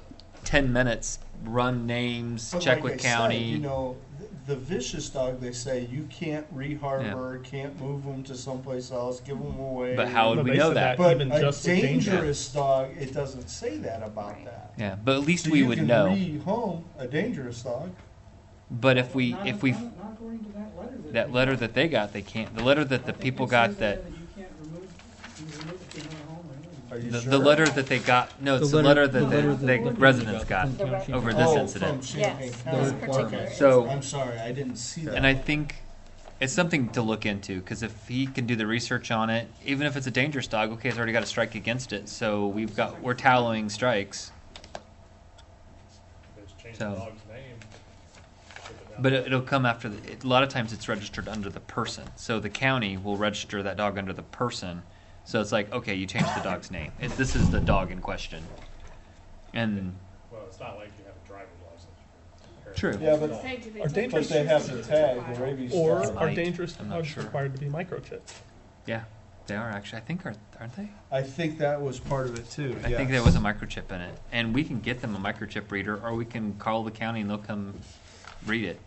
10 minutes, run names, But check like with I county. said, you know, the vicious dog, they say you can't reharbor, can't move them to someplace else, give them away. But how would No, we they know said that? But even a just with danger. dangerous dog, it doesn't say that about that. Yeah, but at least So we you would can know. rehome a dangerous dog. But if we Not according to that letter. that letter that they got, they can't. The letter that the people got that You can't remove it to another home or anything. Are you the, sure? the letter that they got. No, it's the letter that the residents got The re- over this Oh, incident. from Champaign Yes, County. this particular Okay. So- I'm sorry, I didn't see that. And I think it's something to look into because if he can do the research on it, even if it's a dangerous dog, okay, it's already got a strike against it. So we're tallying strikes. Just change So- the dog's name, ship it But it'll come after a lot of times it's registered under the person. So the county will register that dog under the person. So it's like, okay, you changed the dog's name. This is the dog in question. And Well, it's not like you have a driver's license. true. Yeah, but Say, do they Are take dangerous they have pictures to tag of the the rabies Or dog. are Might. dangerous I'm not dogs sure. required to be microchipped? Yeah, they are actually. I think aren't they? I think that was part of it too. I think there was a microchip in it, and we can get them a microchip reader, or we can call the county and they'll come read it.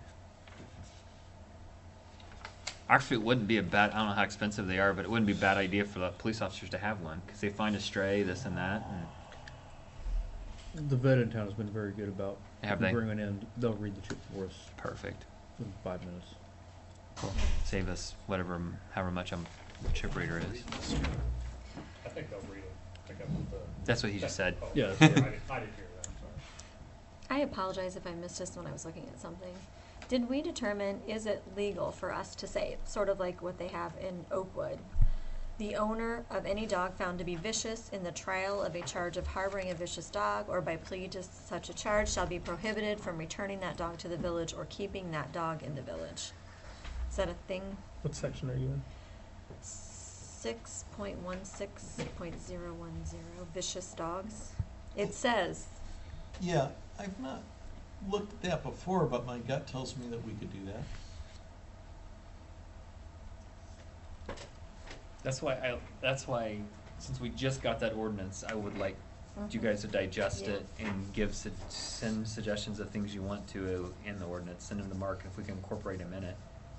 Actually, it wouldn't be a bad. I don't know how expensive they are, but it wouldn't be a bad idea for the police officers to have one because they find a stray, this and that. And The vet in town has been very good about Have they? bringing in. They'll read the chip for us Perfect. in 5 minutes. Cool. Save us however much a chip reader is. I think they'll read it. Pick up the. That's what he just said. Oh, Yeah, I that's didn't right. hear that, sorry. I apologize if I missed this when I was looking at something. Did we determine, is it legal for us to say, sort of like what they have in Oakwood, the owner of any dog found to be vicious in the trial of a charge of harboring a vicious dog or by plea to such a charge shall be prohibited from returning that dog to the village or keeping that dog in the village? Is that a thing? What section are you in? 6.16.010, vicious dogs. It says, Yeah, I've not looked at that before, but my gut tells me that we could do that. That's why since we just got that ordinance, I would like you guys to digest it and send suggestions of things you want to in the ordinance. Send them to Mark if we can incorporate them in it.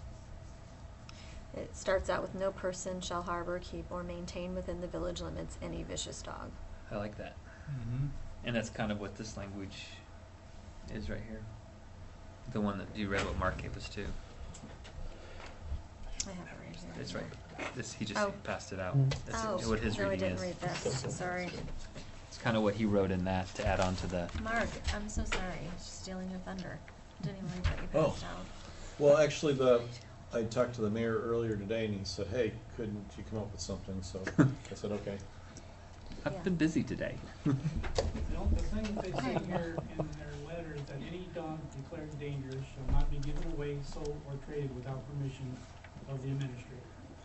it starts out with no person shall harbor, keep, or maintain within the village limits any vicious dog. I like that. Mm-hmm. And that's kind of what this language is right here. The one that you read what Mark gave us too. I have it right here. It's right. He just Oh. passed it out. Mm. That's Oh, what his no, I reading didn't is. read this, sorry. It's kind of what he wrote in that to add on to the. Mark, I'm so sorry, stealing your thunder. Didn't even read what you Oh. passed out. Well, actually, I talked to the mayor earlier today, and he said, "Hey, couldn't you come up with something?" So I said, "Okay." I've Yeah. been busy today. The thing they say here in their letter is that any dog declared dangerous shall not be given away, sold, or traded without permission of the administrator.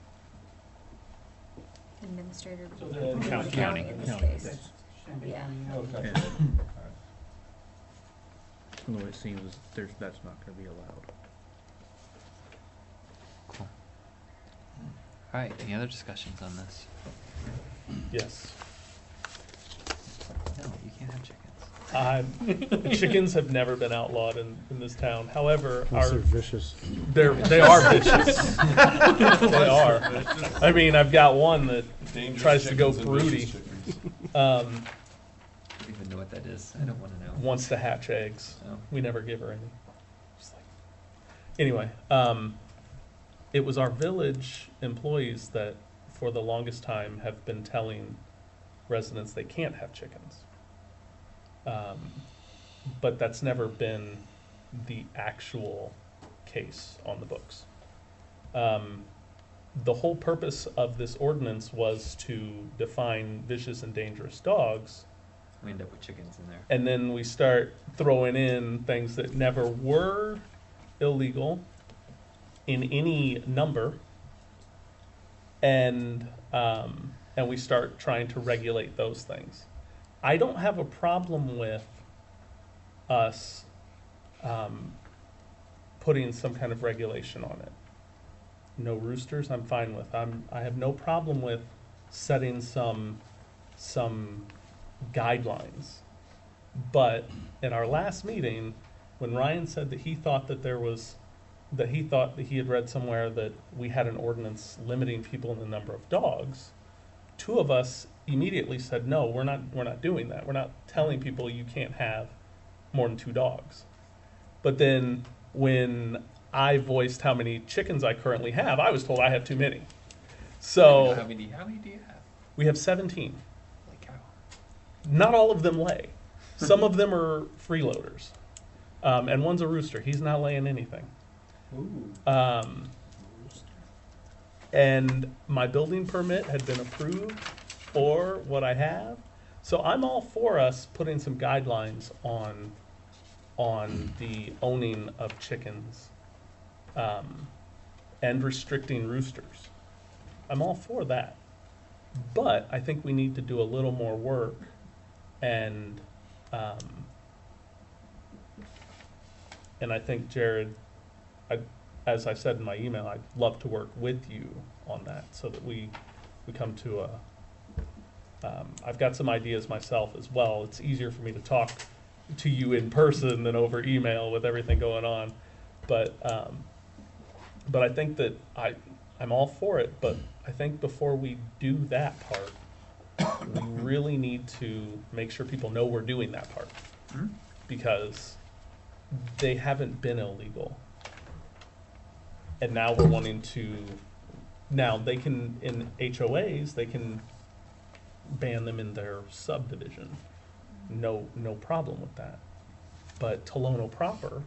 Administrator. So they're County. In this County. case. That's Shanby Yeah. County. Okay. Yeah. Alright. The way it seems is that's not going to be allowed. Cool. All right. Any other discussions on this? Yes. No, you can't have chickens. Chickens have never been outlawed in this town. However, Unless they're vicious. they are vicious. They are. I mean, I've got one that Dangerous tries to go chickens and broody. vicious chickens. I don't even know what that is. I don't want to know. Wants to hatch eggs. Oh. We never give her any. Just like- Anyway, it was our village employees that, for the longest time, have been telling residents they can't have chickens. But that's never been the actual case on the books. The whole purpose of this ordinance was to define vicious and dangerous dogs, We end up with chickens in there. and then we start throwing in things that never were illegal in any number, and we start trying to regulate those things. I don't have a problem with us putting some kind of regulation on it. No roosters, I'm fine with. I have no problem with setting some guidelines. But in our last meeting, when Ryan said that he thought that he had read somewhere that we had an ordinance limiting people in the number of dogs, two of us immediately said, no, we're not doing that. We're not telling people you can't have more than 2 dogs. But then when I voiced how many chickens I currently have, I was told I have too many. So How many do you have? we have 17. Holy cow. Not all of them lay. Some of them are freeloaders. And one's a rooster. He's not laying anything. Ooh. And my building permit had been approved for what I have. So I'm all for us putting some guidelines on on the owning of chickens and restricting roosters. I'm all for that. But I think we need to do a little more work and I think, Jared, as I said in my email, I'd love to work with you on that so that we come to I've got some ideas myself as well. It's easier for me to talk to you in person than over email with everything going on. But I think that I'm all for it, but I think before we do that part, we really need to make sure people know we're doing that part. Hmm? Because they haven't been illegal. And now we're wanting to, now they can, in HOAs, they can ban them in their subdivision. No problem with that. But Tolono proper,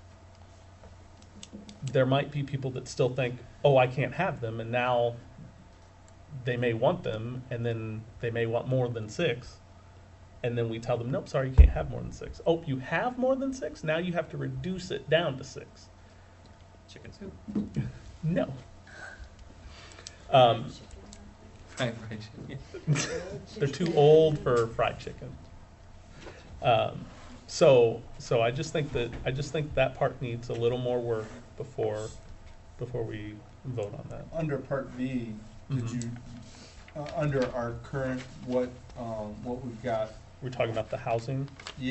there might be people that still think, oh, I can't have them, and now they may want them, and then they may want more than 6. And then we tell them, nope, sorry, you can't have more than 6. Oh, you have more than 6? Now you have to reduce it down to 6. Chicken soup. No. Fried chicken. They're too old for fried chicken. So I just think that part needs a little more work before we vote on that. Under Part B, did you, under our current, what we've got? We're talking about the housing.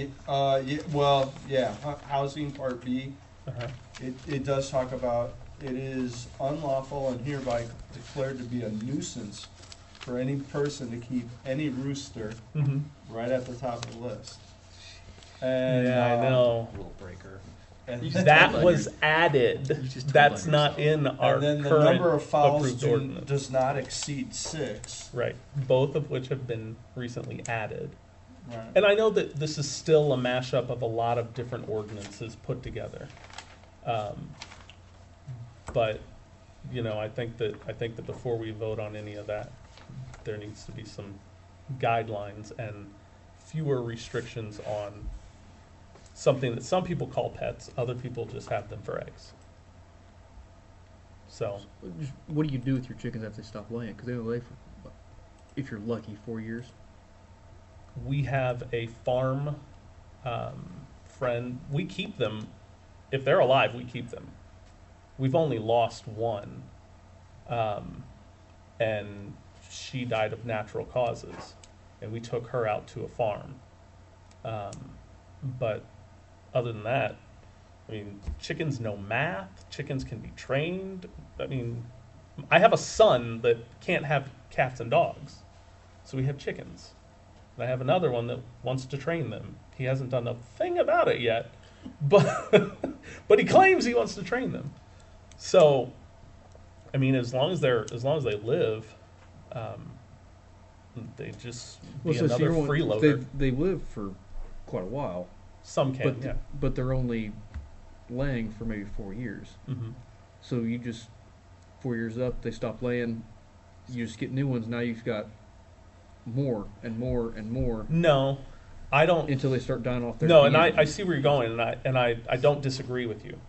Housing Part B. Uh-huh. It does talk about it is unlawful and hereby declared to be a nuisance for any person to keep any rooster right at the top of the list. And, yeah, I know. Rule breaker. And that was added. That's not in our and then the current number of fowls approved ordinance. does not exceed 6. Right. Both of which have been recently added. Right. And I know that this is still a mashup of a lot of different ordinances put together. But I think that before we vote on any of that, there needs to be some guidelines and fewer restrictions on something that some people call pets, other people just have them for eggs. So, What do you do with your chickens after they stop laying? Because they only lay for, if you're lucky, 4 years. we have a farm friend. We keep them. If they're alive, we keep them. We've only lost one, and she died of natural causes, and we took her out to a farm. But other than that, I mean, chickens know math. Chickens can be trained. I mean, I have a son that can't have cats and dogs, so we have chickens. And I have another one that wants to train them. He hasn't done a thing about it yet, but but he claims he wants to train them. So, I mean, as long as they live, they just be another freeloader. They live for quite a while. Some can, yeah. But they're only laying for maybe 4 years. Mm-hmm. So you just 4 years up, they stop laying. You just get new ones. Now you've got more and more and more. No, I don't. Until they start dying off. No, and I see where you're going, and I don't disagree with you.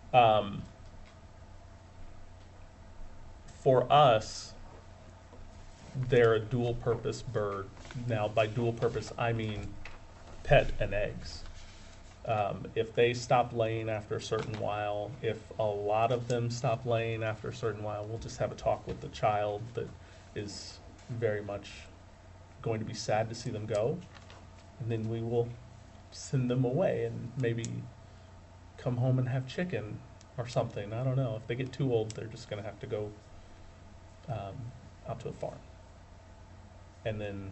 For us, they're a dual-purpose bird. Now, by dual-purpose, I mean pet and eggs. If they stop laying after a certain while, if a lot of them stop laying after a certain while, we'll just have a talk with the child that is very much going to be sad to see them go, and then we will send them away and maybe come home and have chicken or something. I don't know. If they get too old, they're just going to have to go out to a farm, and then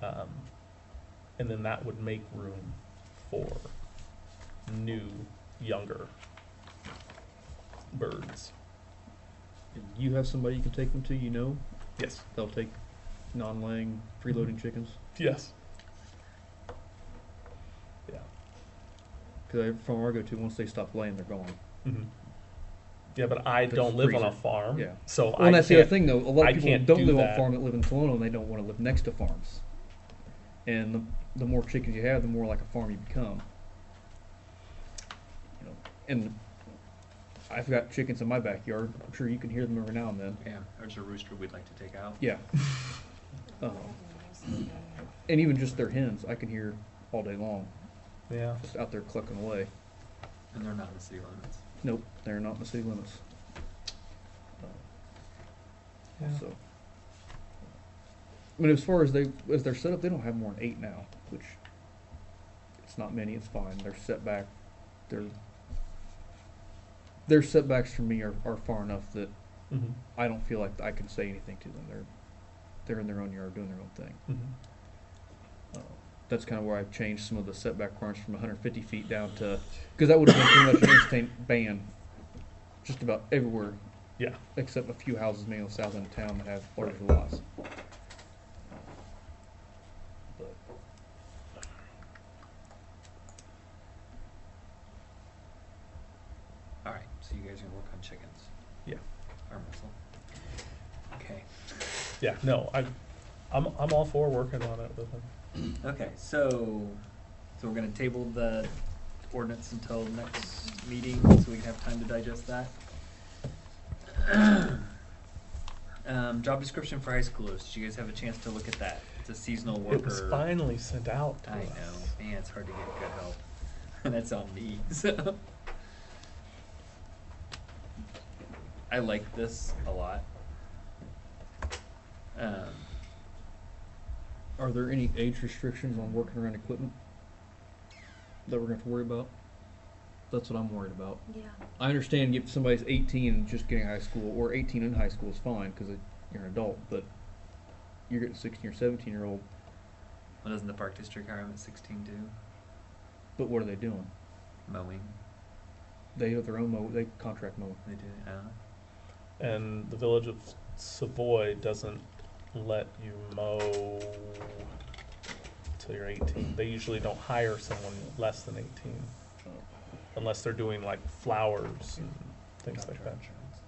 that would make room for new, younger birds. You have somebody you can take them to, Yes. They'll take non-laying, freeloading chickens? Yes. Yeah. Because from where I go to, once they stop laying, they're gone. Mm-hmm. Yeah, but I That's don't live on freezer. a farm. Yeah. So Well, and that's the other thing, though. A lot I of people can't don't do live on that. a farm that live in Tolono, and they don't want to live next to farms. And the more chickens you have, the more like a farm you become. and I've got chickens in my backyard. I'm sure you can hear them every now and then. Yeah, there's a rooster we'd like to take out. Yeah. And even just their hens, I can hear all day long, Yeah. just out there clucking away. And they're not in the city limits. Nope, they're not in the city limits. Yeah. So, I mean, as far as they're set up, they don't have more than 8 now, which it's not many. It's fine. Their setbacks for me are far enough that Mhm. I don't feel like I can say anything to them. They're in their own yard doing their own thing. Mhm. That's kind of where I've changed some of the setback requirements from 150 feet down to, because that would have been pretty much an instant ban just about everywhere, Yeah. except a few houses maybe on the south end of town that have larger lots. But All right, so you guys are gonna work on chickens. Yeah. Arm wrestle. Okay. Yeah. No, I'm all for working on it with them. Okay, so we're gonna table the ordinance until next meeting, so we can have time to digest that. Job description for high schoolers. Did you guys have a chance to look at that? It's a seasonal worker. It was finally sent out to I us. know, man, it's hard to get good help. That's on me. So I like this a lot. are there any age restrictions on working around equipment that we're going to have to worry about? That's what I'm worried about. Yeah. I understand if somebody's 18 and just getting high school, or 18 in high school is fine because you're an adult, but you're getting 16 or 17-year-old. Well, doesn't the park district hire them at 16 too? But what are they doing? Mowing. They have their own mow. They contract mow. They do. And the village of Savoy doesn't let you mow till you're 18. They usually don't hire someone less than 18 unless they're doing like flowers and things like that.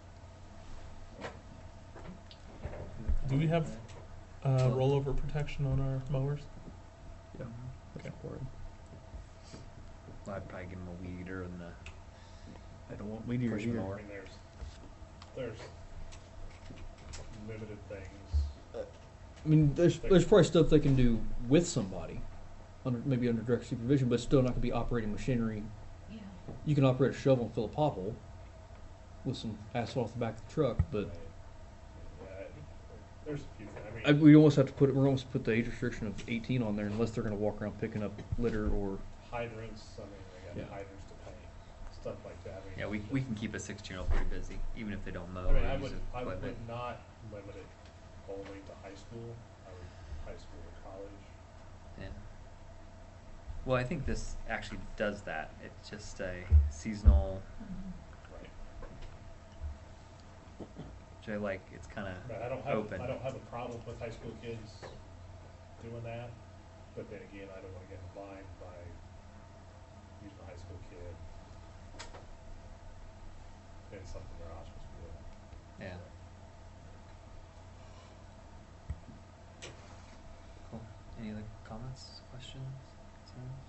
Do we have rollover protection on our mowers? Yeah, that's important. Well, I'd probably give them a weed eater and the I don't want weed eaters push either. mower. I mean, there's limited things. I mean, there's probably stuff they can do with somebody, maybe under direct supervision, but still not going to be operating machinery. Yeah. You can operate a shovel and fill a pothole with some asphalt off the back of the truck, but Yeah, there's a few things. I mean, we almost have to put the age restriction of 18 on there unless they're going to walk around picking up litter or. hydrants, I mean, they got Yeah. hydrants to paint, stuff like that. I mean, Yeah, we can keep a 16-year-old pretty busy, even if they don't mow I mean, or I use would equipment. not limit it only to high school. I would high school or college. Yeah. Well, I think this actually does that. It's just a seasonal, Right. which I like. It's kind of But I don't have open. a problem with high school kids doing that. But then again, I don't want to get in line by using a high school kid in something they're not supposed to be doing. Yeah. Cool. Any other comments, questions, concerns?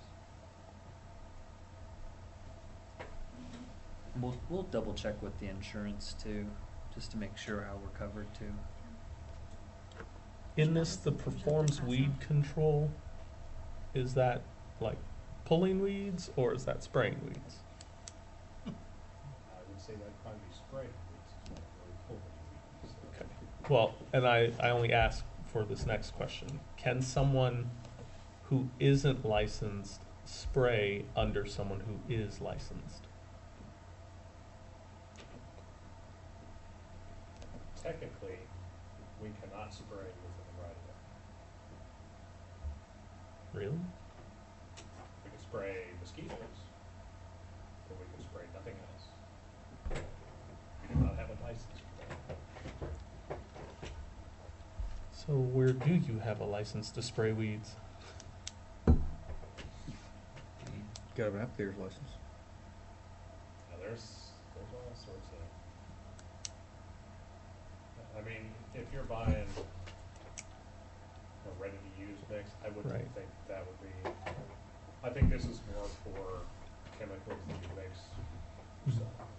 We'll double check with the insurance too, just to make sure how we're covered too. In this, the performs weed control, is that like pulling weeds or is that spraying weeds? I would say that'd probably be spraying weeds, it's not really pulling weeds. Okay. Well, and I only ask for this next question. Can someone who isn't licensed spray under someone who is licensed? Technically, we cannot spray within the right of way. Really? We can spray mosquitoes, but we can spray nothing else. We do not have a license for that. So where do you have a license to spray weeds? Got to have an applicator's license. Now, there's all sorts of, I mean, if you're buying a ready-to-use mix, I wouldn't Right. think that would be, I think this is more for chemicals that you mix So,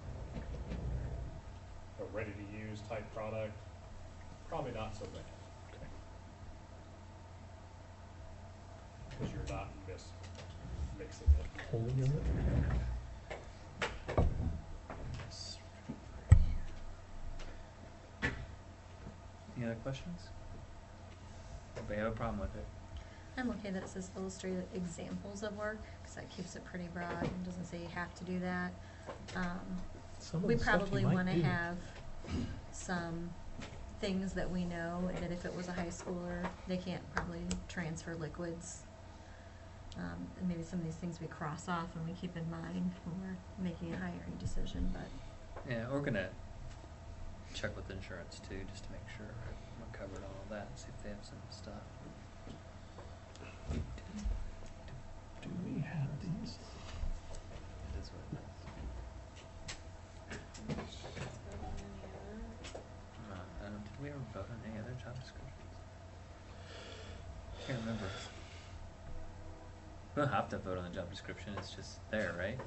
a ready-to-use type product, probably not so bad. Because you're not mixing it. Holding it. Any other questions? Anybody have a problem with it? I'm okay that it says illustrated examples of work, because that keeps it pretty broad and doesn't say you have to do that. Some of We the stuff you probably might wanna do. have some things that we know, that if it was a high schooler, they can't probably transfer liquids. And maybe some of these things we cross off and we keep in mind when we're making a hiring decision, but Yeah, we're gonna check with insurance too, just to make sure we're covered on all that, see if they have some stuff. Do we have these? It is what it is. Did we ever vote on any other job descriptions? Can't remember. We don't have to vote on the job description, it's just there, right?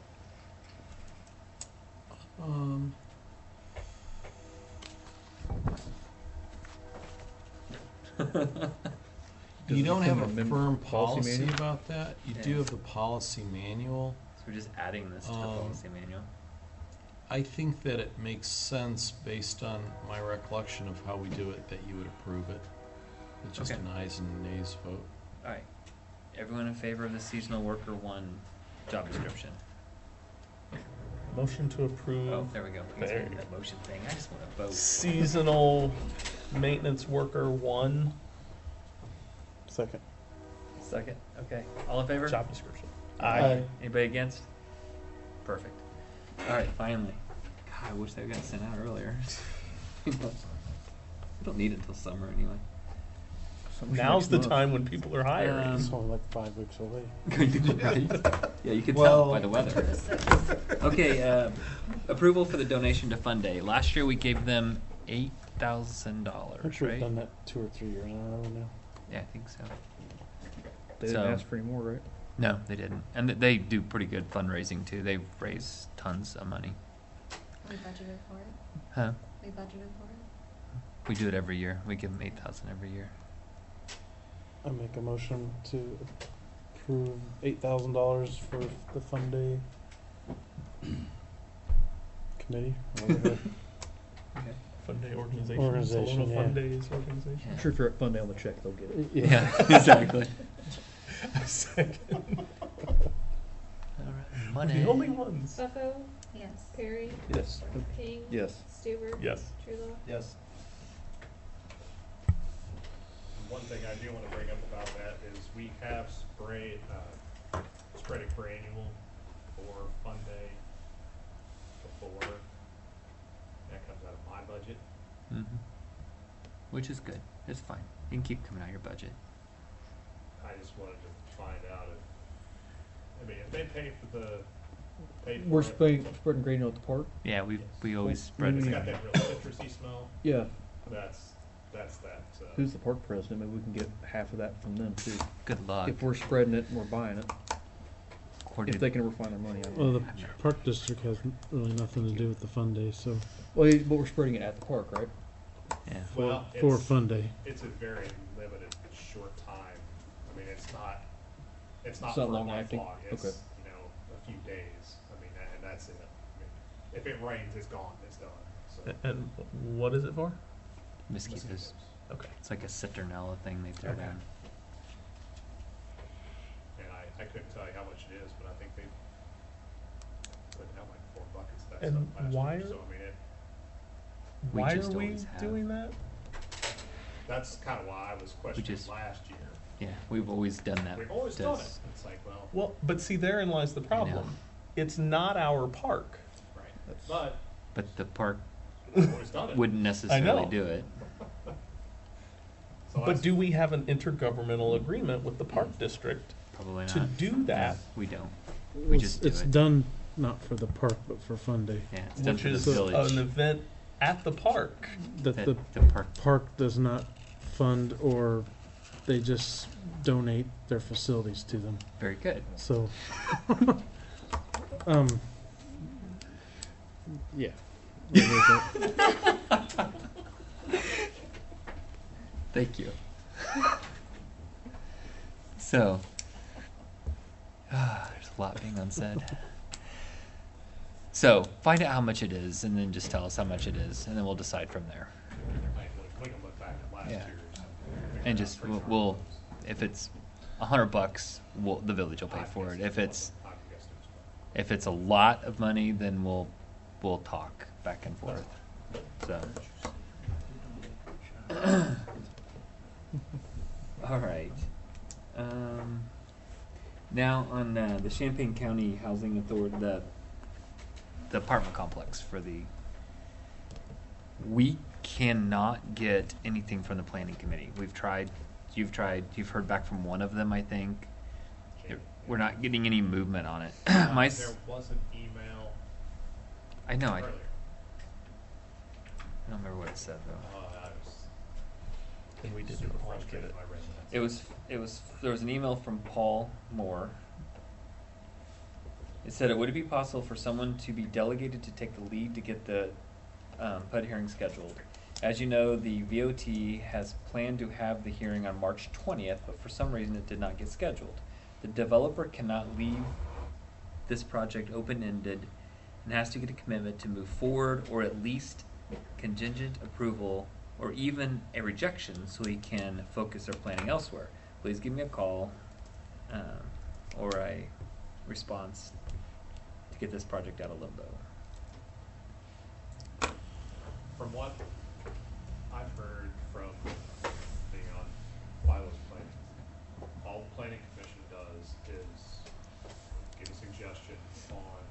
You don't have a Amendment firm policy policy manual? about that. You do Yeah. have the policy manual. So we're just adding this to the policy manual. I think that it makes sense based on my recollection of how we do it, that you would approve it. It's just Okay. an ayes and nays vote. Alright, everyone in favor of the seasonal worker 1 job description? Motion to approve Oh, there we go. Please There do you that motion thing, I just wanna vote. seasonal maintenance worker 1 Second. Second, okay, all in favor? job description. Aye. Anybody against? Perfect. Alright, finally. God, I wish they got sent out earlier. We don't need it until summer anyway. Now's the time when people are hiring. It's only like 5 weeks away. Right? Yeah, you can tell Well- by the weather. Okay, approval for the donation to Fund Day. Last year we gave them I think $8,000, we've right? done that 2 or 3 years in a row now. Yeah, I think so. They didn't So- ask for any more, right? No, they didn't. And they do pretty good fundraising too. They raise tons of money. we budgeted for it. Huh? We budgeted for it. We do it every year. We give them 8,000 every year. I make a motion to approve $8,000 for the Fund Day committee. Whatever. Okay. Fund Day organization. Organization, Salona yeah. Fund Days organization. I'm sure if you're at Fun Day on the check, they'll get it. Yeah, exactly. Second. All right. The only ones. Buffo, Yes. Perry, Yes. King, Yes. Stuber. Yes. Trudeau. Yes. One thing I do wanna bring up about that is we have sprayed a granule for Fun Day before. That comes out of my budget. Mm-hmm. Which is good. It's fine. You can keep coming out of your budget. I just wanted to find out if they pay for We're it. spreading grading out the park. Yeah, we always spread It's it. got that real citrusy smell. Yeah. That's that. Who's the park president? Maybe we can get half of that from them too. Good luck. If we're spreading it and we're buying it, According if they can ever find their money. Well, the park district has really nothing to do with the Fund Day, so Well, but we're spreading it at the park, right? Yeah. Well, for it's- Fund Day. It's a very limited, short time. I mean, it's not It's for not a long-lasting? lifelong. It's, Okay. a few days. I mean, and that's it. I mean, if it rains, it's gone. It's done. So. And what is it for? Mosquitoes. Okay. It's like a citronella thing they throw Okay. down. And I couldn't tell you how much it is, but I think they put out like 4 buckets of that And stuff last why year. are- So I mean, We Why just are we always have. doing that? that's kind of why I was questioning just- last year. Yeah, we've always done that. We've always done it. It's like, Well, but see, therein lies the problem. It's not our park. right. But But the park we've always done it. wouldn't necessarily know. do it. So But that's- do we have an intergovernmental agreement with the park district Probably not. to do that? We don't. Well, just do it's it. done not for the park, but for Fun Day. Yeah, it's done Which for the is village. an event at the park. That That the the park. park does not fund, or they just donate their facilities to them. Very good. So, Yeah. Thank you. So, there's a lot being unsaid. So, find out how much it is, and then just tell us how much it is, and then we'll decide from there. Like, we can look back at last Yeah. year's. And just we'll if it's $100, the village will pay for it. If it's a lot of money, then we'll talk back and forth. So. All right. Now on the Champaign County Housing Authority, the apartment complex we cannot get anything from the planning committee. We've tried. You've tried. You've heard back from one of them, I think. We're not getting any movement on it. There was an email I know. I earlier. don't remember what it said though. I was And we did super all get frustrated it. when I read that. It was there was an email from Paul Moore. It said, would it be possible for someone to be delegated to take the lead to get the PUD hearing scheduled? As you know, the VOT has planned to have the hearing on March 20th, but for some reason it did not get scheduled. The developer cannot leave this project open-ended and has to get a commitment to move forward, or at least contingent approval, or even a rejection, so he can focus their planning elsewhere. Please give me a call or a response to get this project out of limbo. From what I've heard from being on Philo's planning, all the planning commission does is give a suggestion on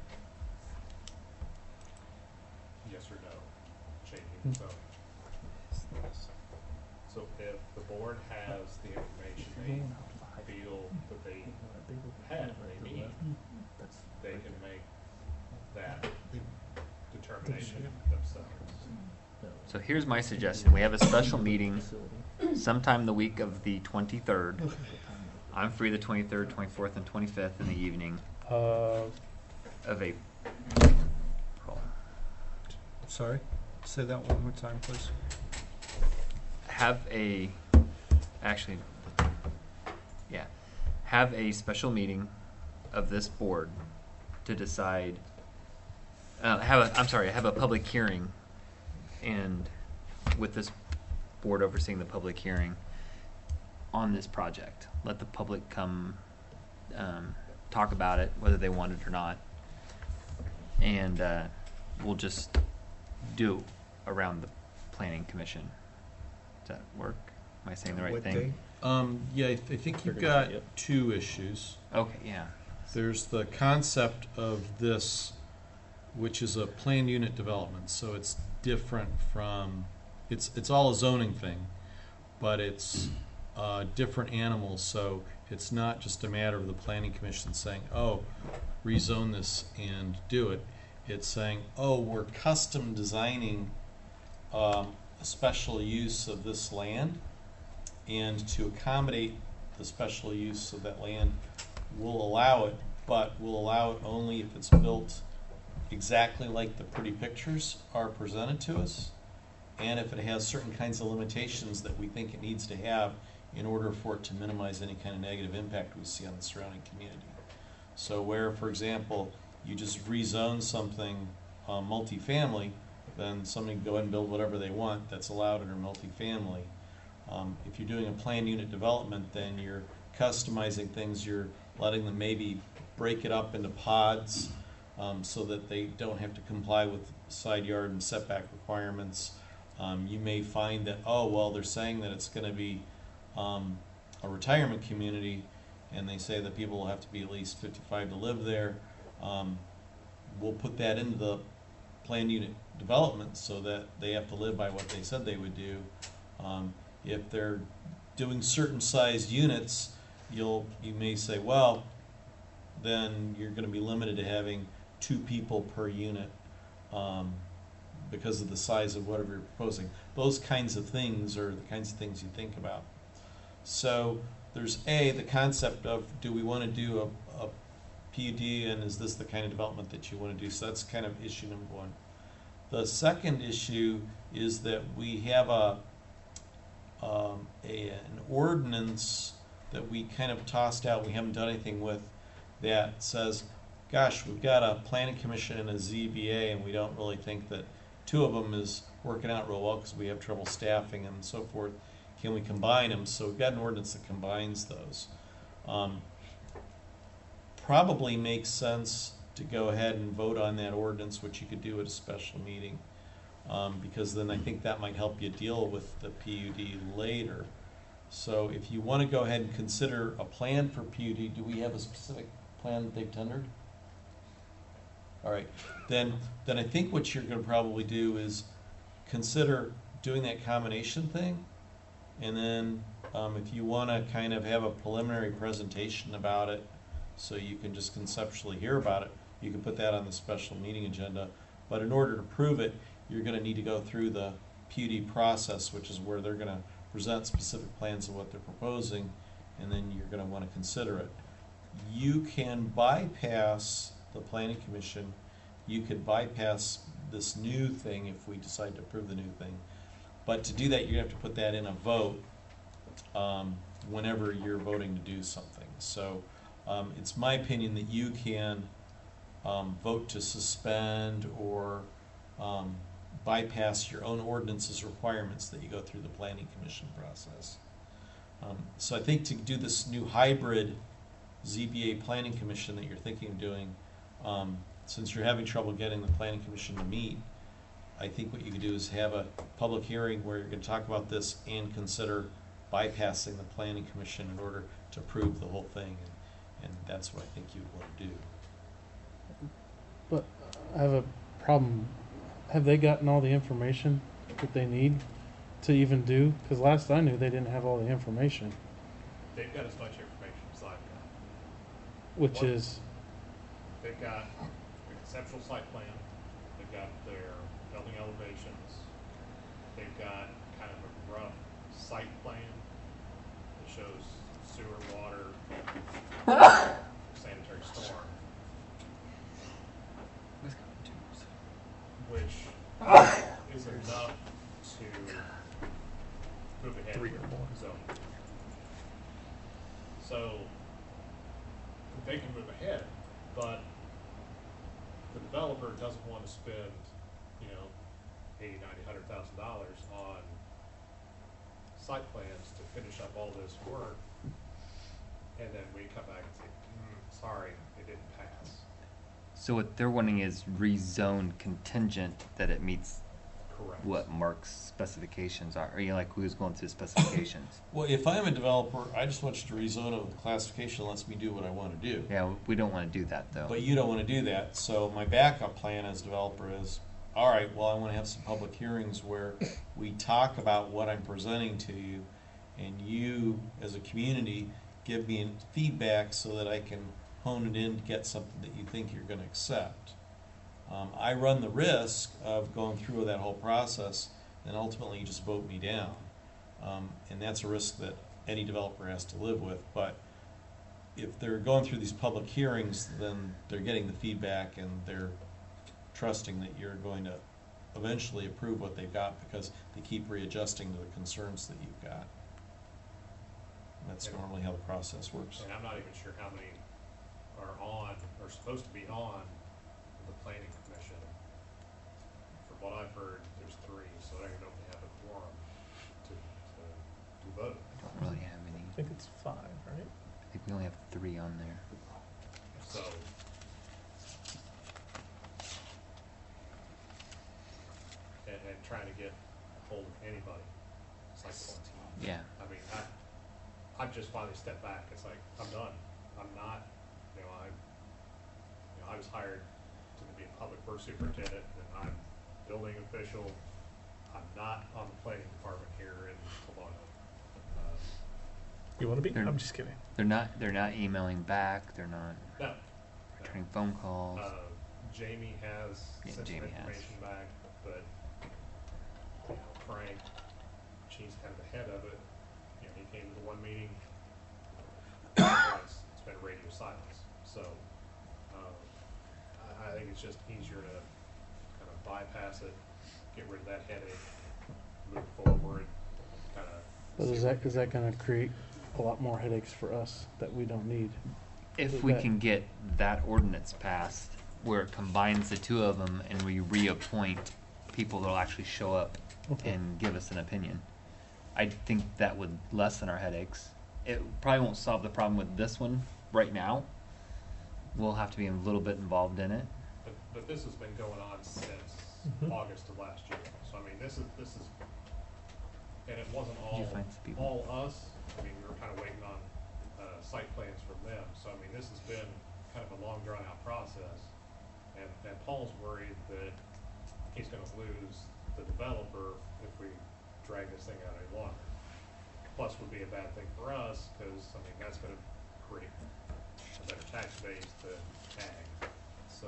yes or no, changing the zone. So if the board has the information they feel that they need, they can make that determination themselves. So here's my suggestion. We have a special meeting sometime the week of the 23rd. I'm free the 23rd, 24th, and 25th in the evening of April. Sorry, say that one more time, please. Have a special meeting of this board to decide. Have a public hearing, and with this board overseeing the public hearing on this project. Let the public come talk about it, whether they want it or not, and we'll just do around the planning commission. Does that work? Am I saying the right thing? Yeah, I think you've got two issues. Okay, yeah. There's the concept of this, which is a planned unit development, so it's different from, it's all a zoning thing, but it's different animals, so it's not just a matter of the planning commission saying, oh, rezone this and do it. It's saying, oh, we're custom designing a special use of this land, and to accommodate the special use of that land, we'll allow it, but we'll allow it only if it's built exactly like the pretty pictures are presented to us, and if it has certain kinds of limitations that we think it needs to have in order for it to minimize any kind of negative impact we see on the surrounding community. So where, for example, you just rezone something multifamily, then somebody can go ahead and build whatever they want that's allowed under multifamily. If you're doing a planned unit development, then you're customizing things, you're letting them maybe break it up into pods so that they don't have to comply with side yard and setback requirements. You may find that, oh, well, they're saying that it's going to be a retirement community, and they say that people will have to be at least 55 to live there. We'll put that into the planned unit development so that they have to live by what they said they would do. If they're doing certain sized units, you may say, well, then you're going to be limited to having 2 people per unit because of the size of whatever you're proposing. Those kinds of things are the kinds of things you think about. So there's the concept of, do we want to do PUD, and is this the kind of development that you want to do? So that's kind of issue number one. The second issue is that we have an ordinance that we kind of tossed out, we haven't done anything with, that says, gosh, we've got a planning commission and a ZBA, and we don't really think that two of them is working out real well because we have trouble staffing them and so forth. Can we combine them? So we've got an ordinance that combines those. Probably makes sense to go ahead and vote on that ordinance, which you could do at a special meeting, because then I think that might help you deal with the PUD later. So if you want to go ahead and consider a plan for PUD, do we have a specific plan that they've tendered? All right, then I think what you're going to probably do is consider doing that combination thing, and then if you want to kind of have a preliminary presentation about it, so you can just conceptually hear about it, you can put that on the special meeting agenda. But in order to prove it, you're going to need to go through the PUD process, which is where they're going to present specific plans of what they're proposing, and then you're going to want to consider it. You can bypass the planning commission. You could bypass this new thing if we decide to approve the new thing. But to do that, you have to put that in a vote whenever you're voting to do something. So it's my opinion that you can vote to suspend or bypass your own ordinance's requirements that you go through the planning commission process. So I think to do this new hybrid ZBA planning commission that you're thinking of doing, since you're having trouble getting the planning commission to meet, I think what you could do is have a public hearing where you're going to talk about this and consider bypassing the planning commission in order to approve the whole thing, and that's what I think you'd want to do. But I have a problem. Have they gotten all the information that they need to even do? Because last I knew, they didn't have all the information. They've got as much information as I've got. Which is? They've got a conceptual site plan, they've got their building elevations, they've got kind of a rough site plan that shows sewer, water, sanitary storm, which is enough to move ahead with zoning. So they can move ahead, but the developer doesn't want to spend, $80,000, $90,000, $100,000 on site plans to finish up all this work, and then we come back and say, sorry, it didn't pass. So what they're wanting is rezone contingent that it meets Correct. what Mark's specifications are. Or like who's going through specifications? Well, if I'm a developer, I just want you to rezone it with classification that lets me do what I want to do. Yeah, we don't want to do that though. But you don't want to do that, so my backup plan as a developer is, all right, well, I want to have some public hearings where we talk about what I'm presenting to you, and you, as a community, give me feedback so that I can hone it in to get something that you think you're going to accept. I run the risk of going through that whole process, and ultimately you just vote me down. And that's a risk that any developer has to live with. But if they're going through these public hearings, then they're getting the feedback and they're trusting that you're going to eventually approve what they've got because they keep readjusting to the concerns that you've got. And that's normally how the process works. And I'm not even sure how many are on, or supposed to be on, the planning commission. From what I've heard, there's 3, so I don't even know if they have a quorum to vote. I don't really have any. I think it's 5, right? I think we only have 3 on there. So, and trying to get hold of anybody, it's like 14. Yeah. I mean, I've just finally stepped back. It's like, I'm done. I'm not, I was hired to be a public works superintendent, and I'm building official. I'm not on the planning department here in Kelowna. You want to be? They're- I'm just kidding. They're not emailing back. They're not No. returning phone calls. Jamie has Yeah, sent some Jamie has. information back, but Frank, she's kind of the head of it. He came to the one meeting. It's been radio silence. So I think it's just easier to kind of bypass it, get rid of that headache, move forward, kind of. But is that going to create a lot more headaches for us that we don't need? If we can get that ordinance passed, where it combines the two of them and we reappoint people that'll actually show up and give us an opinion, I think that would lessen our headaches. It probably won't solve the problem with this one right now. We'll have to be a little bit involved in it. But this has been going on since August of last year. So I mean, this is, and it wasn't Did you find some people? all us. I mean, we were kind of waiting on site plans from them. So I mean, this has been kind of a long, drawn out process. And Paul's worried that he's going to lose the developer if we drag this thing out any longer. Plus, would be a bad thing for us because I mean that's going to create a better tax base than ag. So.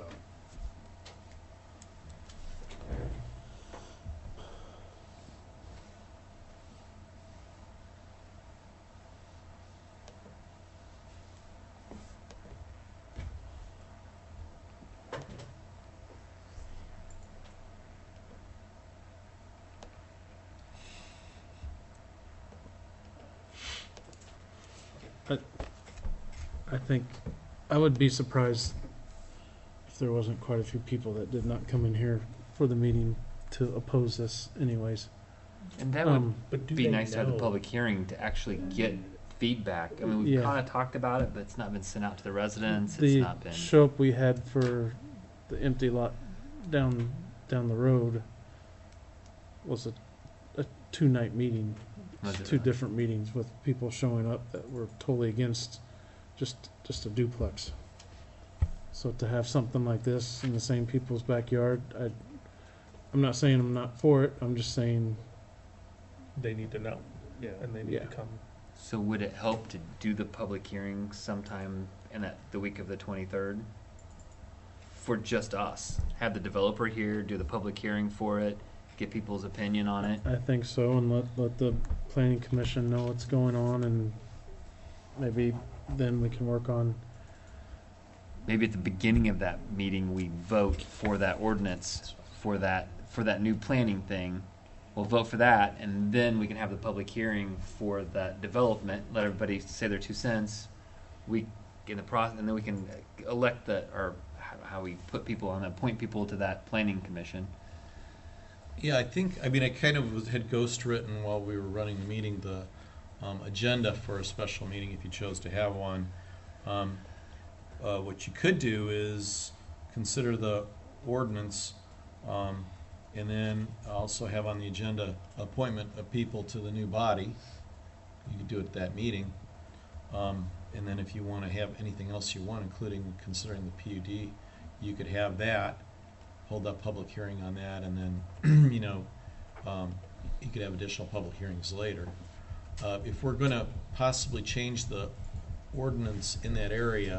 I think I would be surprised if there wasn't quite a few people that did not come in here for the meeting to oppose this anyways. And that would be nice to have the public hearing to actually get feedback. I mean, we've kind of talked about it, but it's not been sent out to the residents. It's not been. The show up we had for the empty lot down the road was a 2-night meeting. Two different meetings with people showing up that were totally against just a duplex. So to have something like this in the same people's backyard, I'm not saying I'm not for it. I'm just saying They need to know. Yeah. And they need to come. So would it help to do the public hearing sometime in the week of the 23rd? For just us? Have the developer here, do the public hearing for it, get people's opinion on it? I think so, and let the planning commission know what's going on, and maybe then we can work on. Maybe at the beginning of that meeting, we vote for that ordinance, for that new planning thing. We'll vote for that, and then we can have the public hearing for that development, let everybody say their 2 cents. In the process, and then we can elect how we put people on, appoint people to that planning commission. Yeah, I kind of had ghost written while we were running the meeting, the agenda for a special meeting if you chose to have one. What you could do is consider the ordinance, and then also have on the agenda appointment of people to the new body. You could do it at that meeting. And then if you want to have anything else you want, including considering the PUD, you could have that, hold that public hearing on that, and then, you could have additional public hearings later. If we're going to possibly change the ordinance in that area,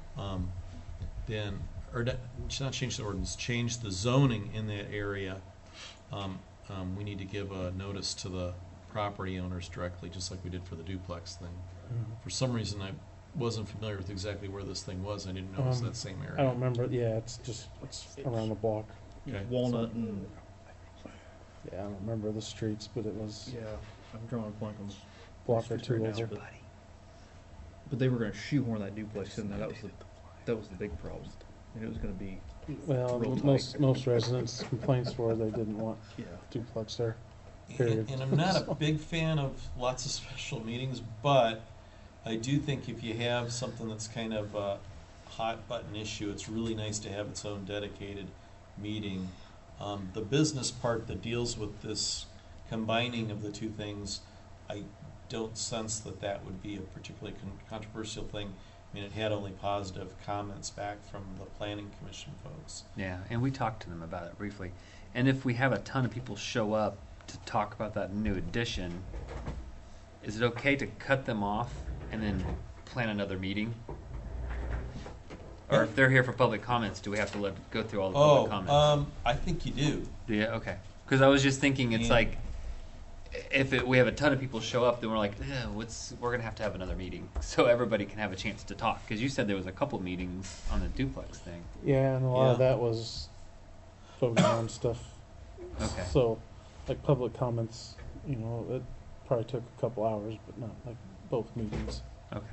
not change the ordinance, change the zoning in that area, we need to give a notice to the property owners directly, just like we did for the duplex thing. For some reason, I wasn't familiar with exactly where this thing was. I didn't know it was that same area. I don't remember. Yeah, it's around the block. Okay. Walnut and Yeah, I don't remember the streets, but it was I'm drawing a blank on the block or streets two right now, over. but they were going to shoehorn that duplex in there. That was the big problem. And it was going to be Well, real most residents' complaints were they didn't want duplex there. Period. And I'm not a big fan of lots of special meetings, but I do think if you have something that's kind of a hot button issue, it's really nice to have its own dedicated meeting. The business part that deals with this combining of the two things, I don't sense that would be a particularly controversial thing. I mean, it had only positive comments back from the planning commission folks. Yeah, and we talked to them about it briefly. And if we have a ton of people show up to talk about that new addition, is it okay to cut them off and then plan another meeting? Or if they're here for public comments, do we have to go through all the public comments? I think you do. Do you? Okay. Because I was just thinking, it's like, if we have a ton of people show up, then we're like, we're gonna have to have another meeting so everybody can have a chance to talk. Because you said there was a couple meetings on the duplex thing. Yeah, and a lot of Yeah. that was voting on stuff. Okay. So, like public comments, you know, it probably took a couple hours, but not like both meetings. Okay.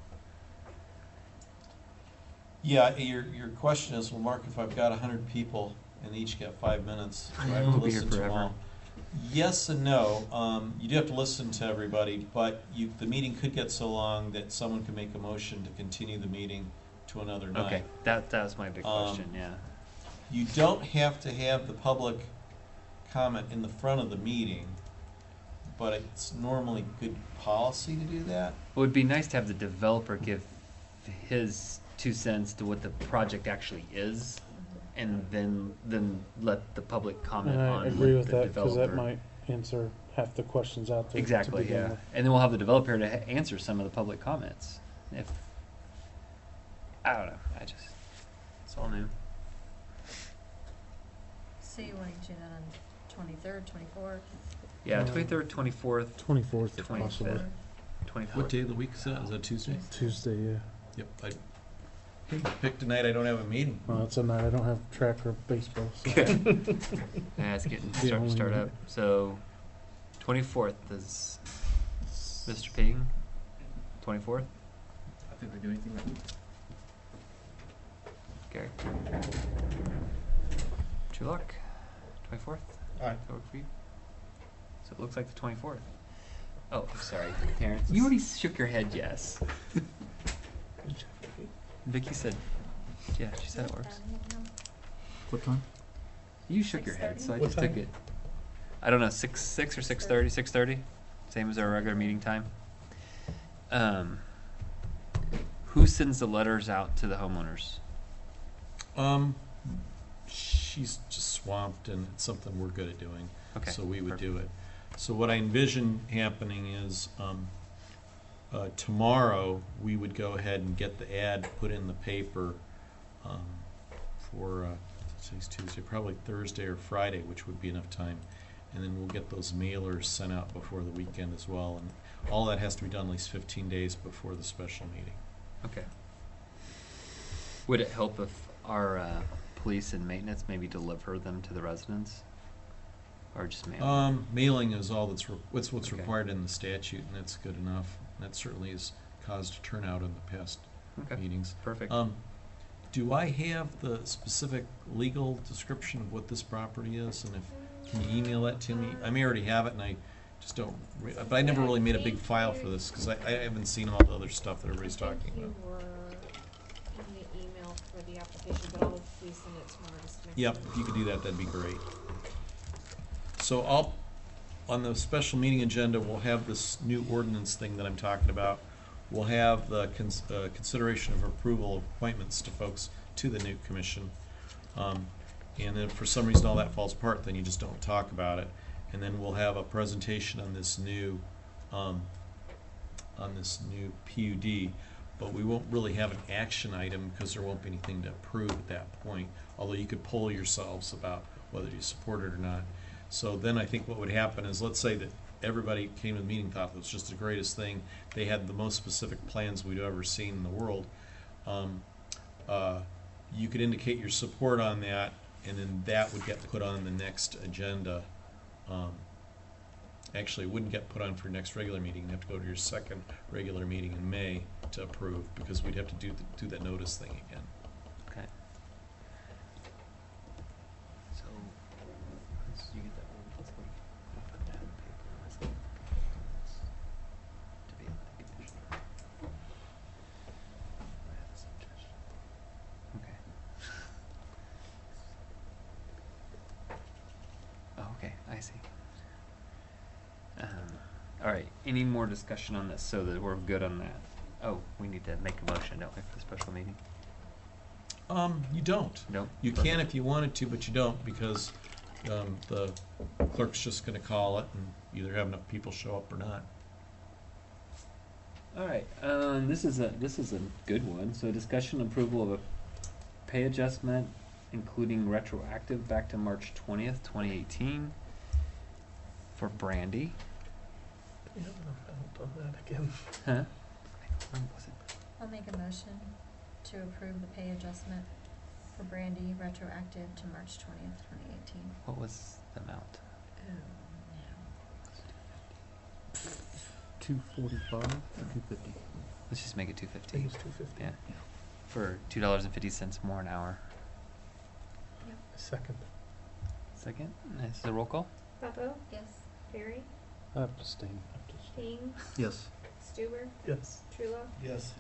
Yeah, your question is, well, Mark, if I've got 100 people and each get 5 minutes, do I have to We'll be here listen to them forever. all? Yes and no. You do have to listen to everybody, but the meeting could get so long that someone could make a motion to continue the meeting to another night. Okay. That was my big question. Yeah. You don't have to have the public comment in the front of the meeting, but it's normally good policy to do that. It would be nice to have the developer give his 2 cents to what the project actually is, and then let the public comment And on I agree what with the that, because developer. that might answer half the questions out there. to Exactly, begin yeah. with. And then we'll have the developer to answer some of the public comments. I don't know. It's all new. So you want to do that on 23rd, 24th? Yeah, 23rd, 24th, 24th, if 25th. possible. 24th. What day of the week is that? Is that Tuesday? Tuesday, yeah. Yep. I picked a night I don't have a meeting. Well, it's a night I don't have track or baseball. So. Yeah, it's getting The starting to only start night. up. So, 24th is Mr. Ping. 24th, I think we do anything right. Gary. True luck. 24th. All right. That work for you? So it looks like the 24th. Oh, I'm sorry, Terrence. You already shook your head yes. Vicky said, yeah, she said it works. What time? You shook your head, so I What just took time? it. I don't know, 6 or 6:30? 6:30? Same as our regular meeting time. Who sends the letters out to the homeowners? She's just swamped, and it's something we're good at doing. Okay, So we would perfect. do it. So what I envision happening is, tomorrow, we would go ahead and get the ad put in the paper, for, today's Tuesday, probably Thursday or Friday, which would be enough time. And then we'll get those mailers sent out before the weekend as well, and all that has to be done at least 15 days before the special meeting. Okay. Would it help if our police and maintenance maybe deliver them to the residents? Or just mail? Mailing is all that's what's Okay. required in the statute, and that's good enough. That certainly has caused a turnout in the past Okay, meetings. perfect. Do I have the specific legal description of what this property is? And can you email that to me? I may already have it, and I just don't. But I never really made a big file for this because I haven't seen all the other stuff that everybody's talking You about. were in the email for the application, but I'll resend it tomorrow just to make Yep, sure. if you could do that, that'd be great. So on the special meeting agenda, we'll have this new ordinance thing that I'm talking about. We'll have the consideration of approval of appointments to folks to the new commission. And then if for some reason all that falls apart, then you just don't talk about it. And then we'll have a presentation on this new PUD, but we won't really have an action item because there won't be anything to approve at that point, although you could poll yourselves about whether you support it or not. So then I think what would happen is, let's say that everybody came to the meeting, thought it was just the greatest thing, they had the most specific plans we'd ever seen in the world. You could indicate your support on that, and then that would get put on the next agenda. Actually, it wouldn't get put on for your next regular meeting. You'd have to go to your second regular meeting in May to approve, because we'd have to do that notice thing again. Okay. So, once you get that ordinance, I'll put that in the paper myself. To be able to get it. I have a suggestion. Okay. Oh, okay, I see. All right, any more discussion on this so that we're good on that? Oh, we need to make a motion, don't we, for the special meeting? You don't. Nope. You can if you wanted to, but you don't, because the clerk's just gonna call it and either have enough people show up or not. All right, this is a good one. So discussion approval of a pay adjustment, including retroactive back to March 20th, 2018 for Brandy. Yeah, I haven't done that again. Huh? When was it? I'll make a motion to approve the pay adjustment for Brandy retroactive to March 20th, 2018. What was the amount? 245 or 250? Let's just make it I think 250. it's 250. Yeah. For $2.50 more an hour. Second. Second. This is a roll call. Bucko, Yes. Barry, I have to stay. King, Yes. Stuber, Yes. Trulo. Yes.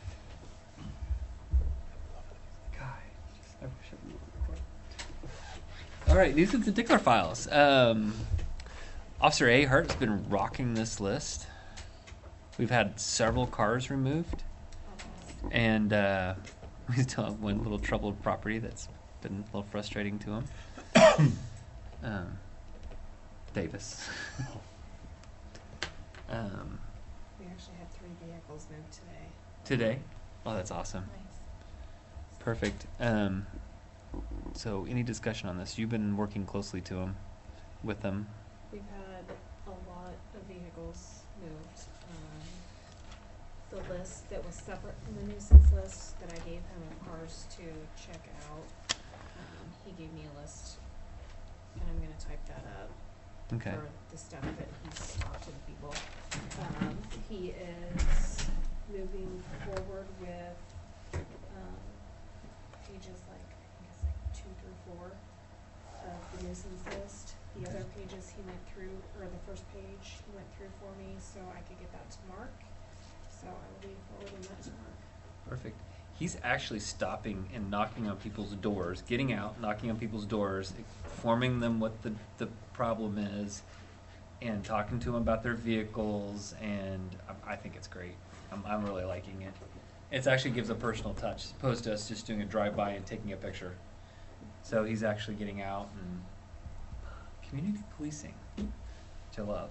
All right, nuisance and tickler files. Officer Ahart has been rocking this list. We've had several cars removed, and we still have one little troubled property that's been a little frustrating to him. Davis. We actually had 3 vehicles moved today. Today? Oh, that's awesome. Nice. Perfect. So, any discussion on this? You've been working closely with them. We've had a lot of vehicles moved. The list that was separate from the nuisance list that I gave him of cars to check out, he gave me a list, and I'm gonna type that up. Okay. For the stuff that he's talked to the people. He is moving forward with, pages like, I think it's like 2 through 4 of the nuisance list. The other pages he went through, or the first page he went through for me, so I could get that to Mark. So I will be forwarding that to Mark. Perfect. He's actually stopping and knocking on people's doors, getting out, knocking on people's doors, informing them what the problem is, and talking to them about their vehicles, and I think it's great. I'm really liking it. It actually gives a personal touch, as opposed to us just doing a drive-by and taking a picture. So he's actually getting out and community policing, which I love.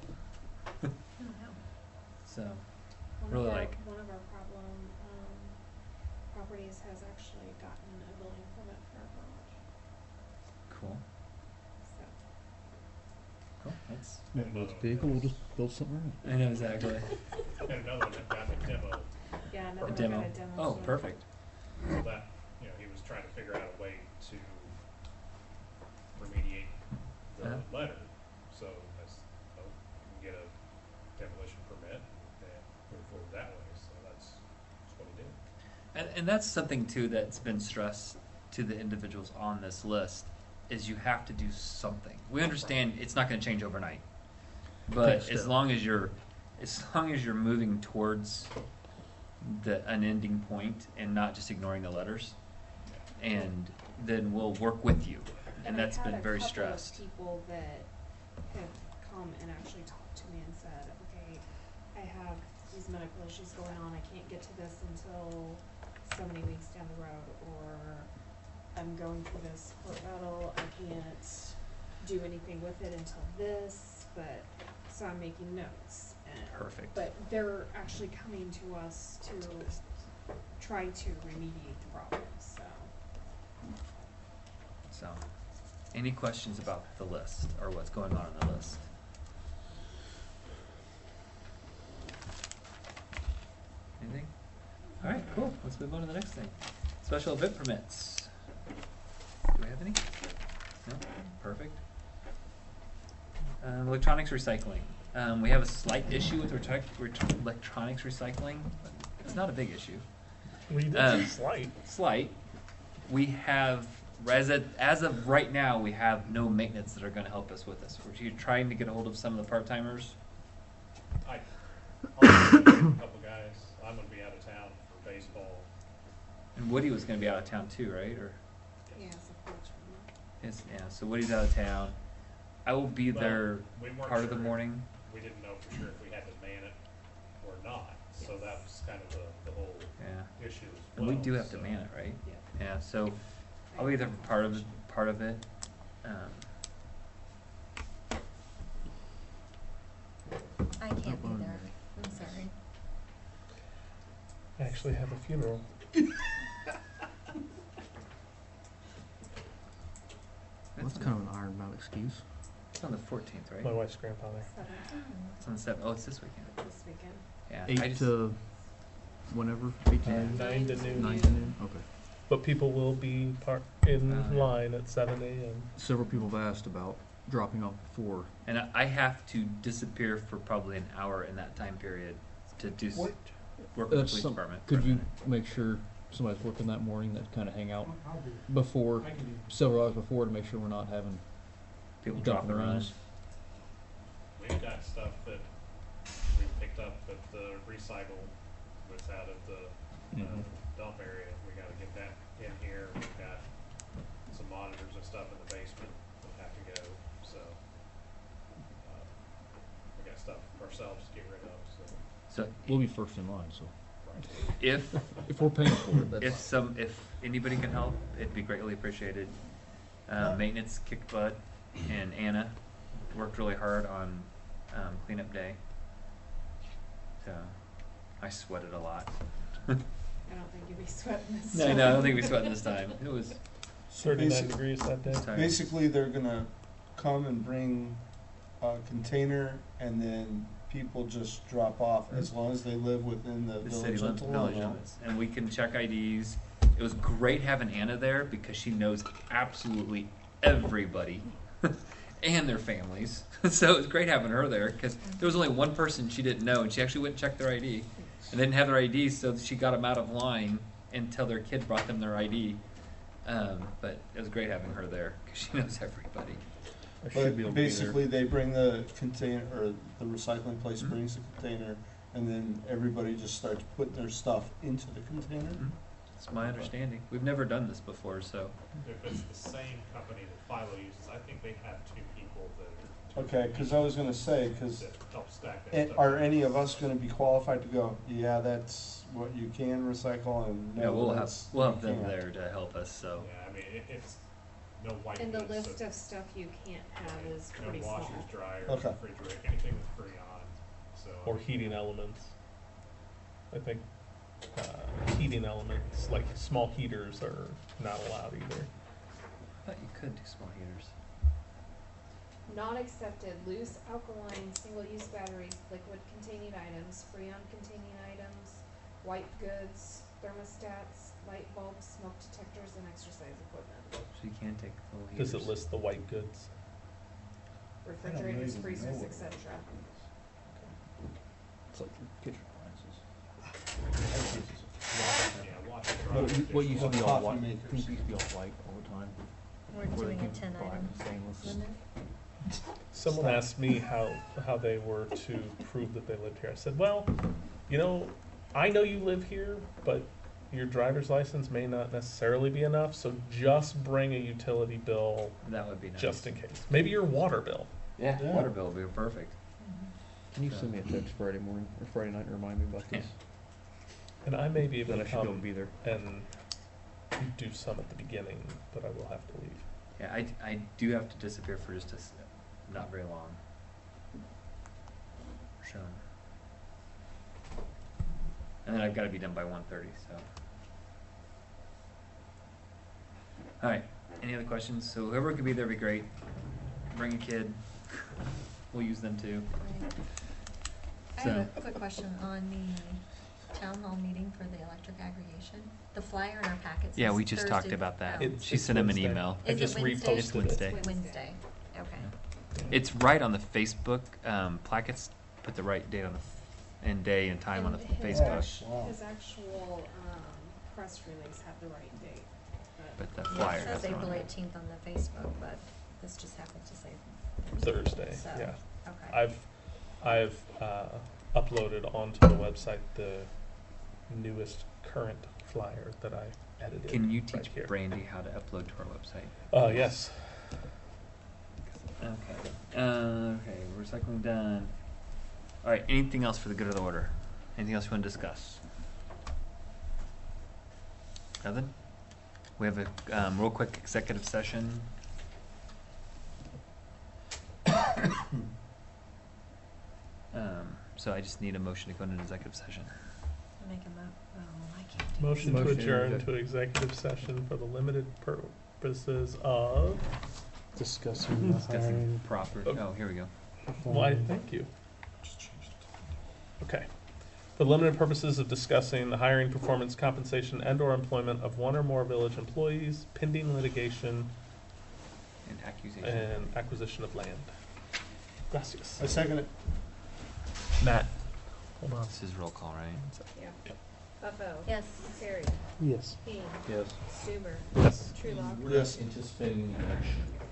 So, really like. One of our problem properties has actually gotten a building permit for our garage. Cool. So. Cool. That's. Won't build a vehicle, we'll just build something around. I know exactly. And another one that got a demo, Yeah, A another one demo. got a demo. Oh, so- perfect. so that, he was trying to figure out a way to remediate the Yeah. letter. So I said, oh, you can get a demolition permit and move forward that way. So that's what he did. And that's something too that's been stressed to the individuals on this list is you have to do something. We understand it's not going to change overnight, but Take a as step. long as you're moving towards the unending point and not just ignoring the letters, and then we'll work with you. And that's been very stressed. I've had a couple of people that have come and actually talked to me and said, okay, I have these medical issues going on, I can't get to this until so many weeks down the road, or I'm going through this court battle, I can't do anything with it until this, but, so I'm making notes. And, Perfect. but they're actually coming to us to try to remediate the problem, so. So, any questions about the list or what's going on in the list? Anything? All right, cool. Let's move on to the next thing. Special event permits. Do we have any? No? Perfect. Electronics recycling. We have a slight issue with electronics recycling. But it's not a big issue. We did slight. Slight. We have, as of right now, we have no maintenance that are going to help us with this. We're trying to get a hold of some of the part-timers. I'll get a couple guys. I'm gonna be out of town for baseball. And Woody was going to be out of town too, right? Or Yeah, support yeah, so Woody's out of town. I will be Well, there we weren't part of the sure. morning. We didn't know for sure if we had to man it or not, so that was kind of the whole Yeah. issue as And well. we do have to so. man it, right? Yeah. Yeah, so I'll be there for part of it. I can't be there. I'm sorry. I actually have a funeral. That's kind of an iron-bound excuse. It's on the 14th, right? My wife's grandfather. It's on the 7th. Oh, it's this weekend. This weekend. Yeah. 8 I just, to whenever, 8 to Yeah. noon? 9 to noon. 9 to noon, okay. But people will be in line at 7 a.m. Several people have asked about dropping off before. and I have to disappear for probably an hour in that time period to do What? work with the That's police some, department. could for a you minute. make sure somebody's working that morning that kind of hang out I'll do it. before, I can do it. several hours before, to make sure we're not having People jumping dropping around. around? We've got stuff that we picked up at the recycle that's out at the Mhm. dump area. We gotta get that in here. We've got some monitors and stuff in the basement that have to go, so. We got stuff ourselves to get rid of, so. So We'll be first in line, so Right. if we're paying for it, if anybody can help, it'd be greatly appreciated. Maintenance kicked butt, and Anna worked really hard on cleanup day. So I sweated a lot. I don't think you'll be sweating this No, time. I don't think we sweated this time. It was 39 Basic- degrees that day. tired. Basically, they're gonna come and bring a container, and then people just drop off as long as they live within the the city village of village Delano. limits, and we can check IDs. It was great having Anna there because she knows absolutely everybody and their families. So it was great having her there because there was only one person she didn't know, and she actually went and checked their ID, and they didn't have their ID, so she got them out of line until their kid brought them their ID. But it was great having her there because she knows everybody. I should be able But to be there. basically, they bring the container, or the recycling place Mhm. brings the container, and then everybody just starts putting their stuff into the container. That's my understanding. We've never done this before, so If it's the same company that Philo uses, I think they have 2 people that Okay, because I was gonna say, because help stack that stuff. are any of us gonna be qualified to go, yeah, that's what you can recycle, and yeah, no, we'll have that's, we'll you have them can't. there to help us. So Yeah, I mean, it's no white And the goods, list so of stuff you can't have is no pretty washers, small. dryers, Okay. refrigerator, anything with Freon, so. Or heating elements. I think heating elements, like small heaters, are not allowed either. I thought you could do small heaters. Not accepted, loose alkaline, single-use batteries, liquid containing items, freon containing items, white goods, thermostats, light bulbs, smoke detectors, and exercise equipment. So you can take full heaters. Does it list the white goods? Refrigerators, even freezers, know what etc. It's like kitchen appliances. Yeah, washer, But dryer, What used to be all Coffee white, makers. things used to be all white all the time. We're Where they doing a came 10 black item and stainless. limit. Someone asked me how they were to prove that they lived here. I said, well, you know, I know you live here, but your driver's license may not necessarily be enough, so just bring a utility bill That would be nice. just in case. Maybe your water bill. Yeah, Yeah. water bill would be perfect. Can you send me a text Friday morning or Friday night and remind me about this? And I may be able Then to I should be able to come be there. and do some at the beginning, but I will have to leave. Yeah, I do have to disappear for just not very long. So, and then I've got to be done by 1:30. So, all right. Any other questions? So whoever could be there would be great. Bring a kid. We'll use them too. I have a quick question on the town hall meeting for the electric aggregation. The flyer in our packets. Yeah, says we just talked Thursday. about that. Oh. It's- She it's sent him an Wednesday. email. I Is it just Wednesday? reposted It's it. Wednesday. Wednesday. Okay. It's right on the Facebook. Plackets put the right date on and day and time on the And his Facebook, Wow. His actual press release had the right date. but the Yeah, flyer it has says the wrong April date. 18th on the Facebook, but this just happens to say Thursday, So, yeah. okay. I've uploaded onto the website the newest current flyer that I edited. Can you right teach here. Brandy how to upload to our website? Yes. Okay. Okay, recycling done. All right, anything else for the good of the order? Anything else you want to discuss? Nothing? We have a real quick executive session. So I just need a motion to go into executive session. Make a I can't do Motion to Motion adjourn exec- to executive session for the limited purposes of. this. discussing the hiring. Proper. Okay. Oh, here we go. Why, thank you. Okay. For limited purposes of discussing the hiring, performance, compensation, and/or employment of one or more village employees, pending litigation, And accusation. and acquisition of land. Gracias. I second it. Matt, hold on. This is roll call, right? Yeah. Buffo. Yes. Terry. Yes. Yes. Stuber. Yes. Trulock. We're not anticipating any action.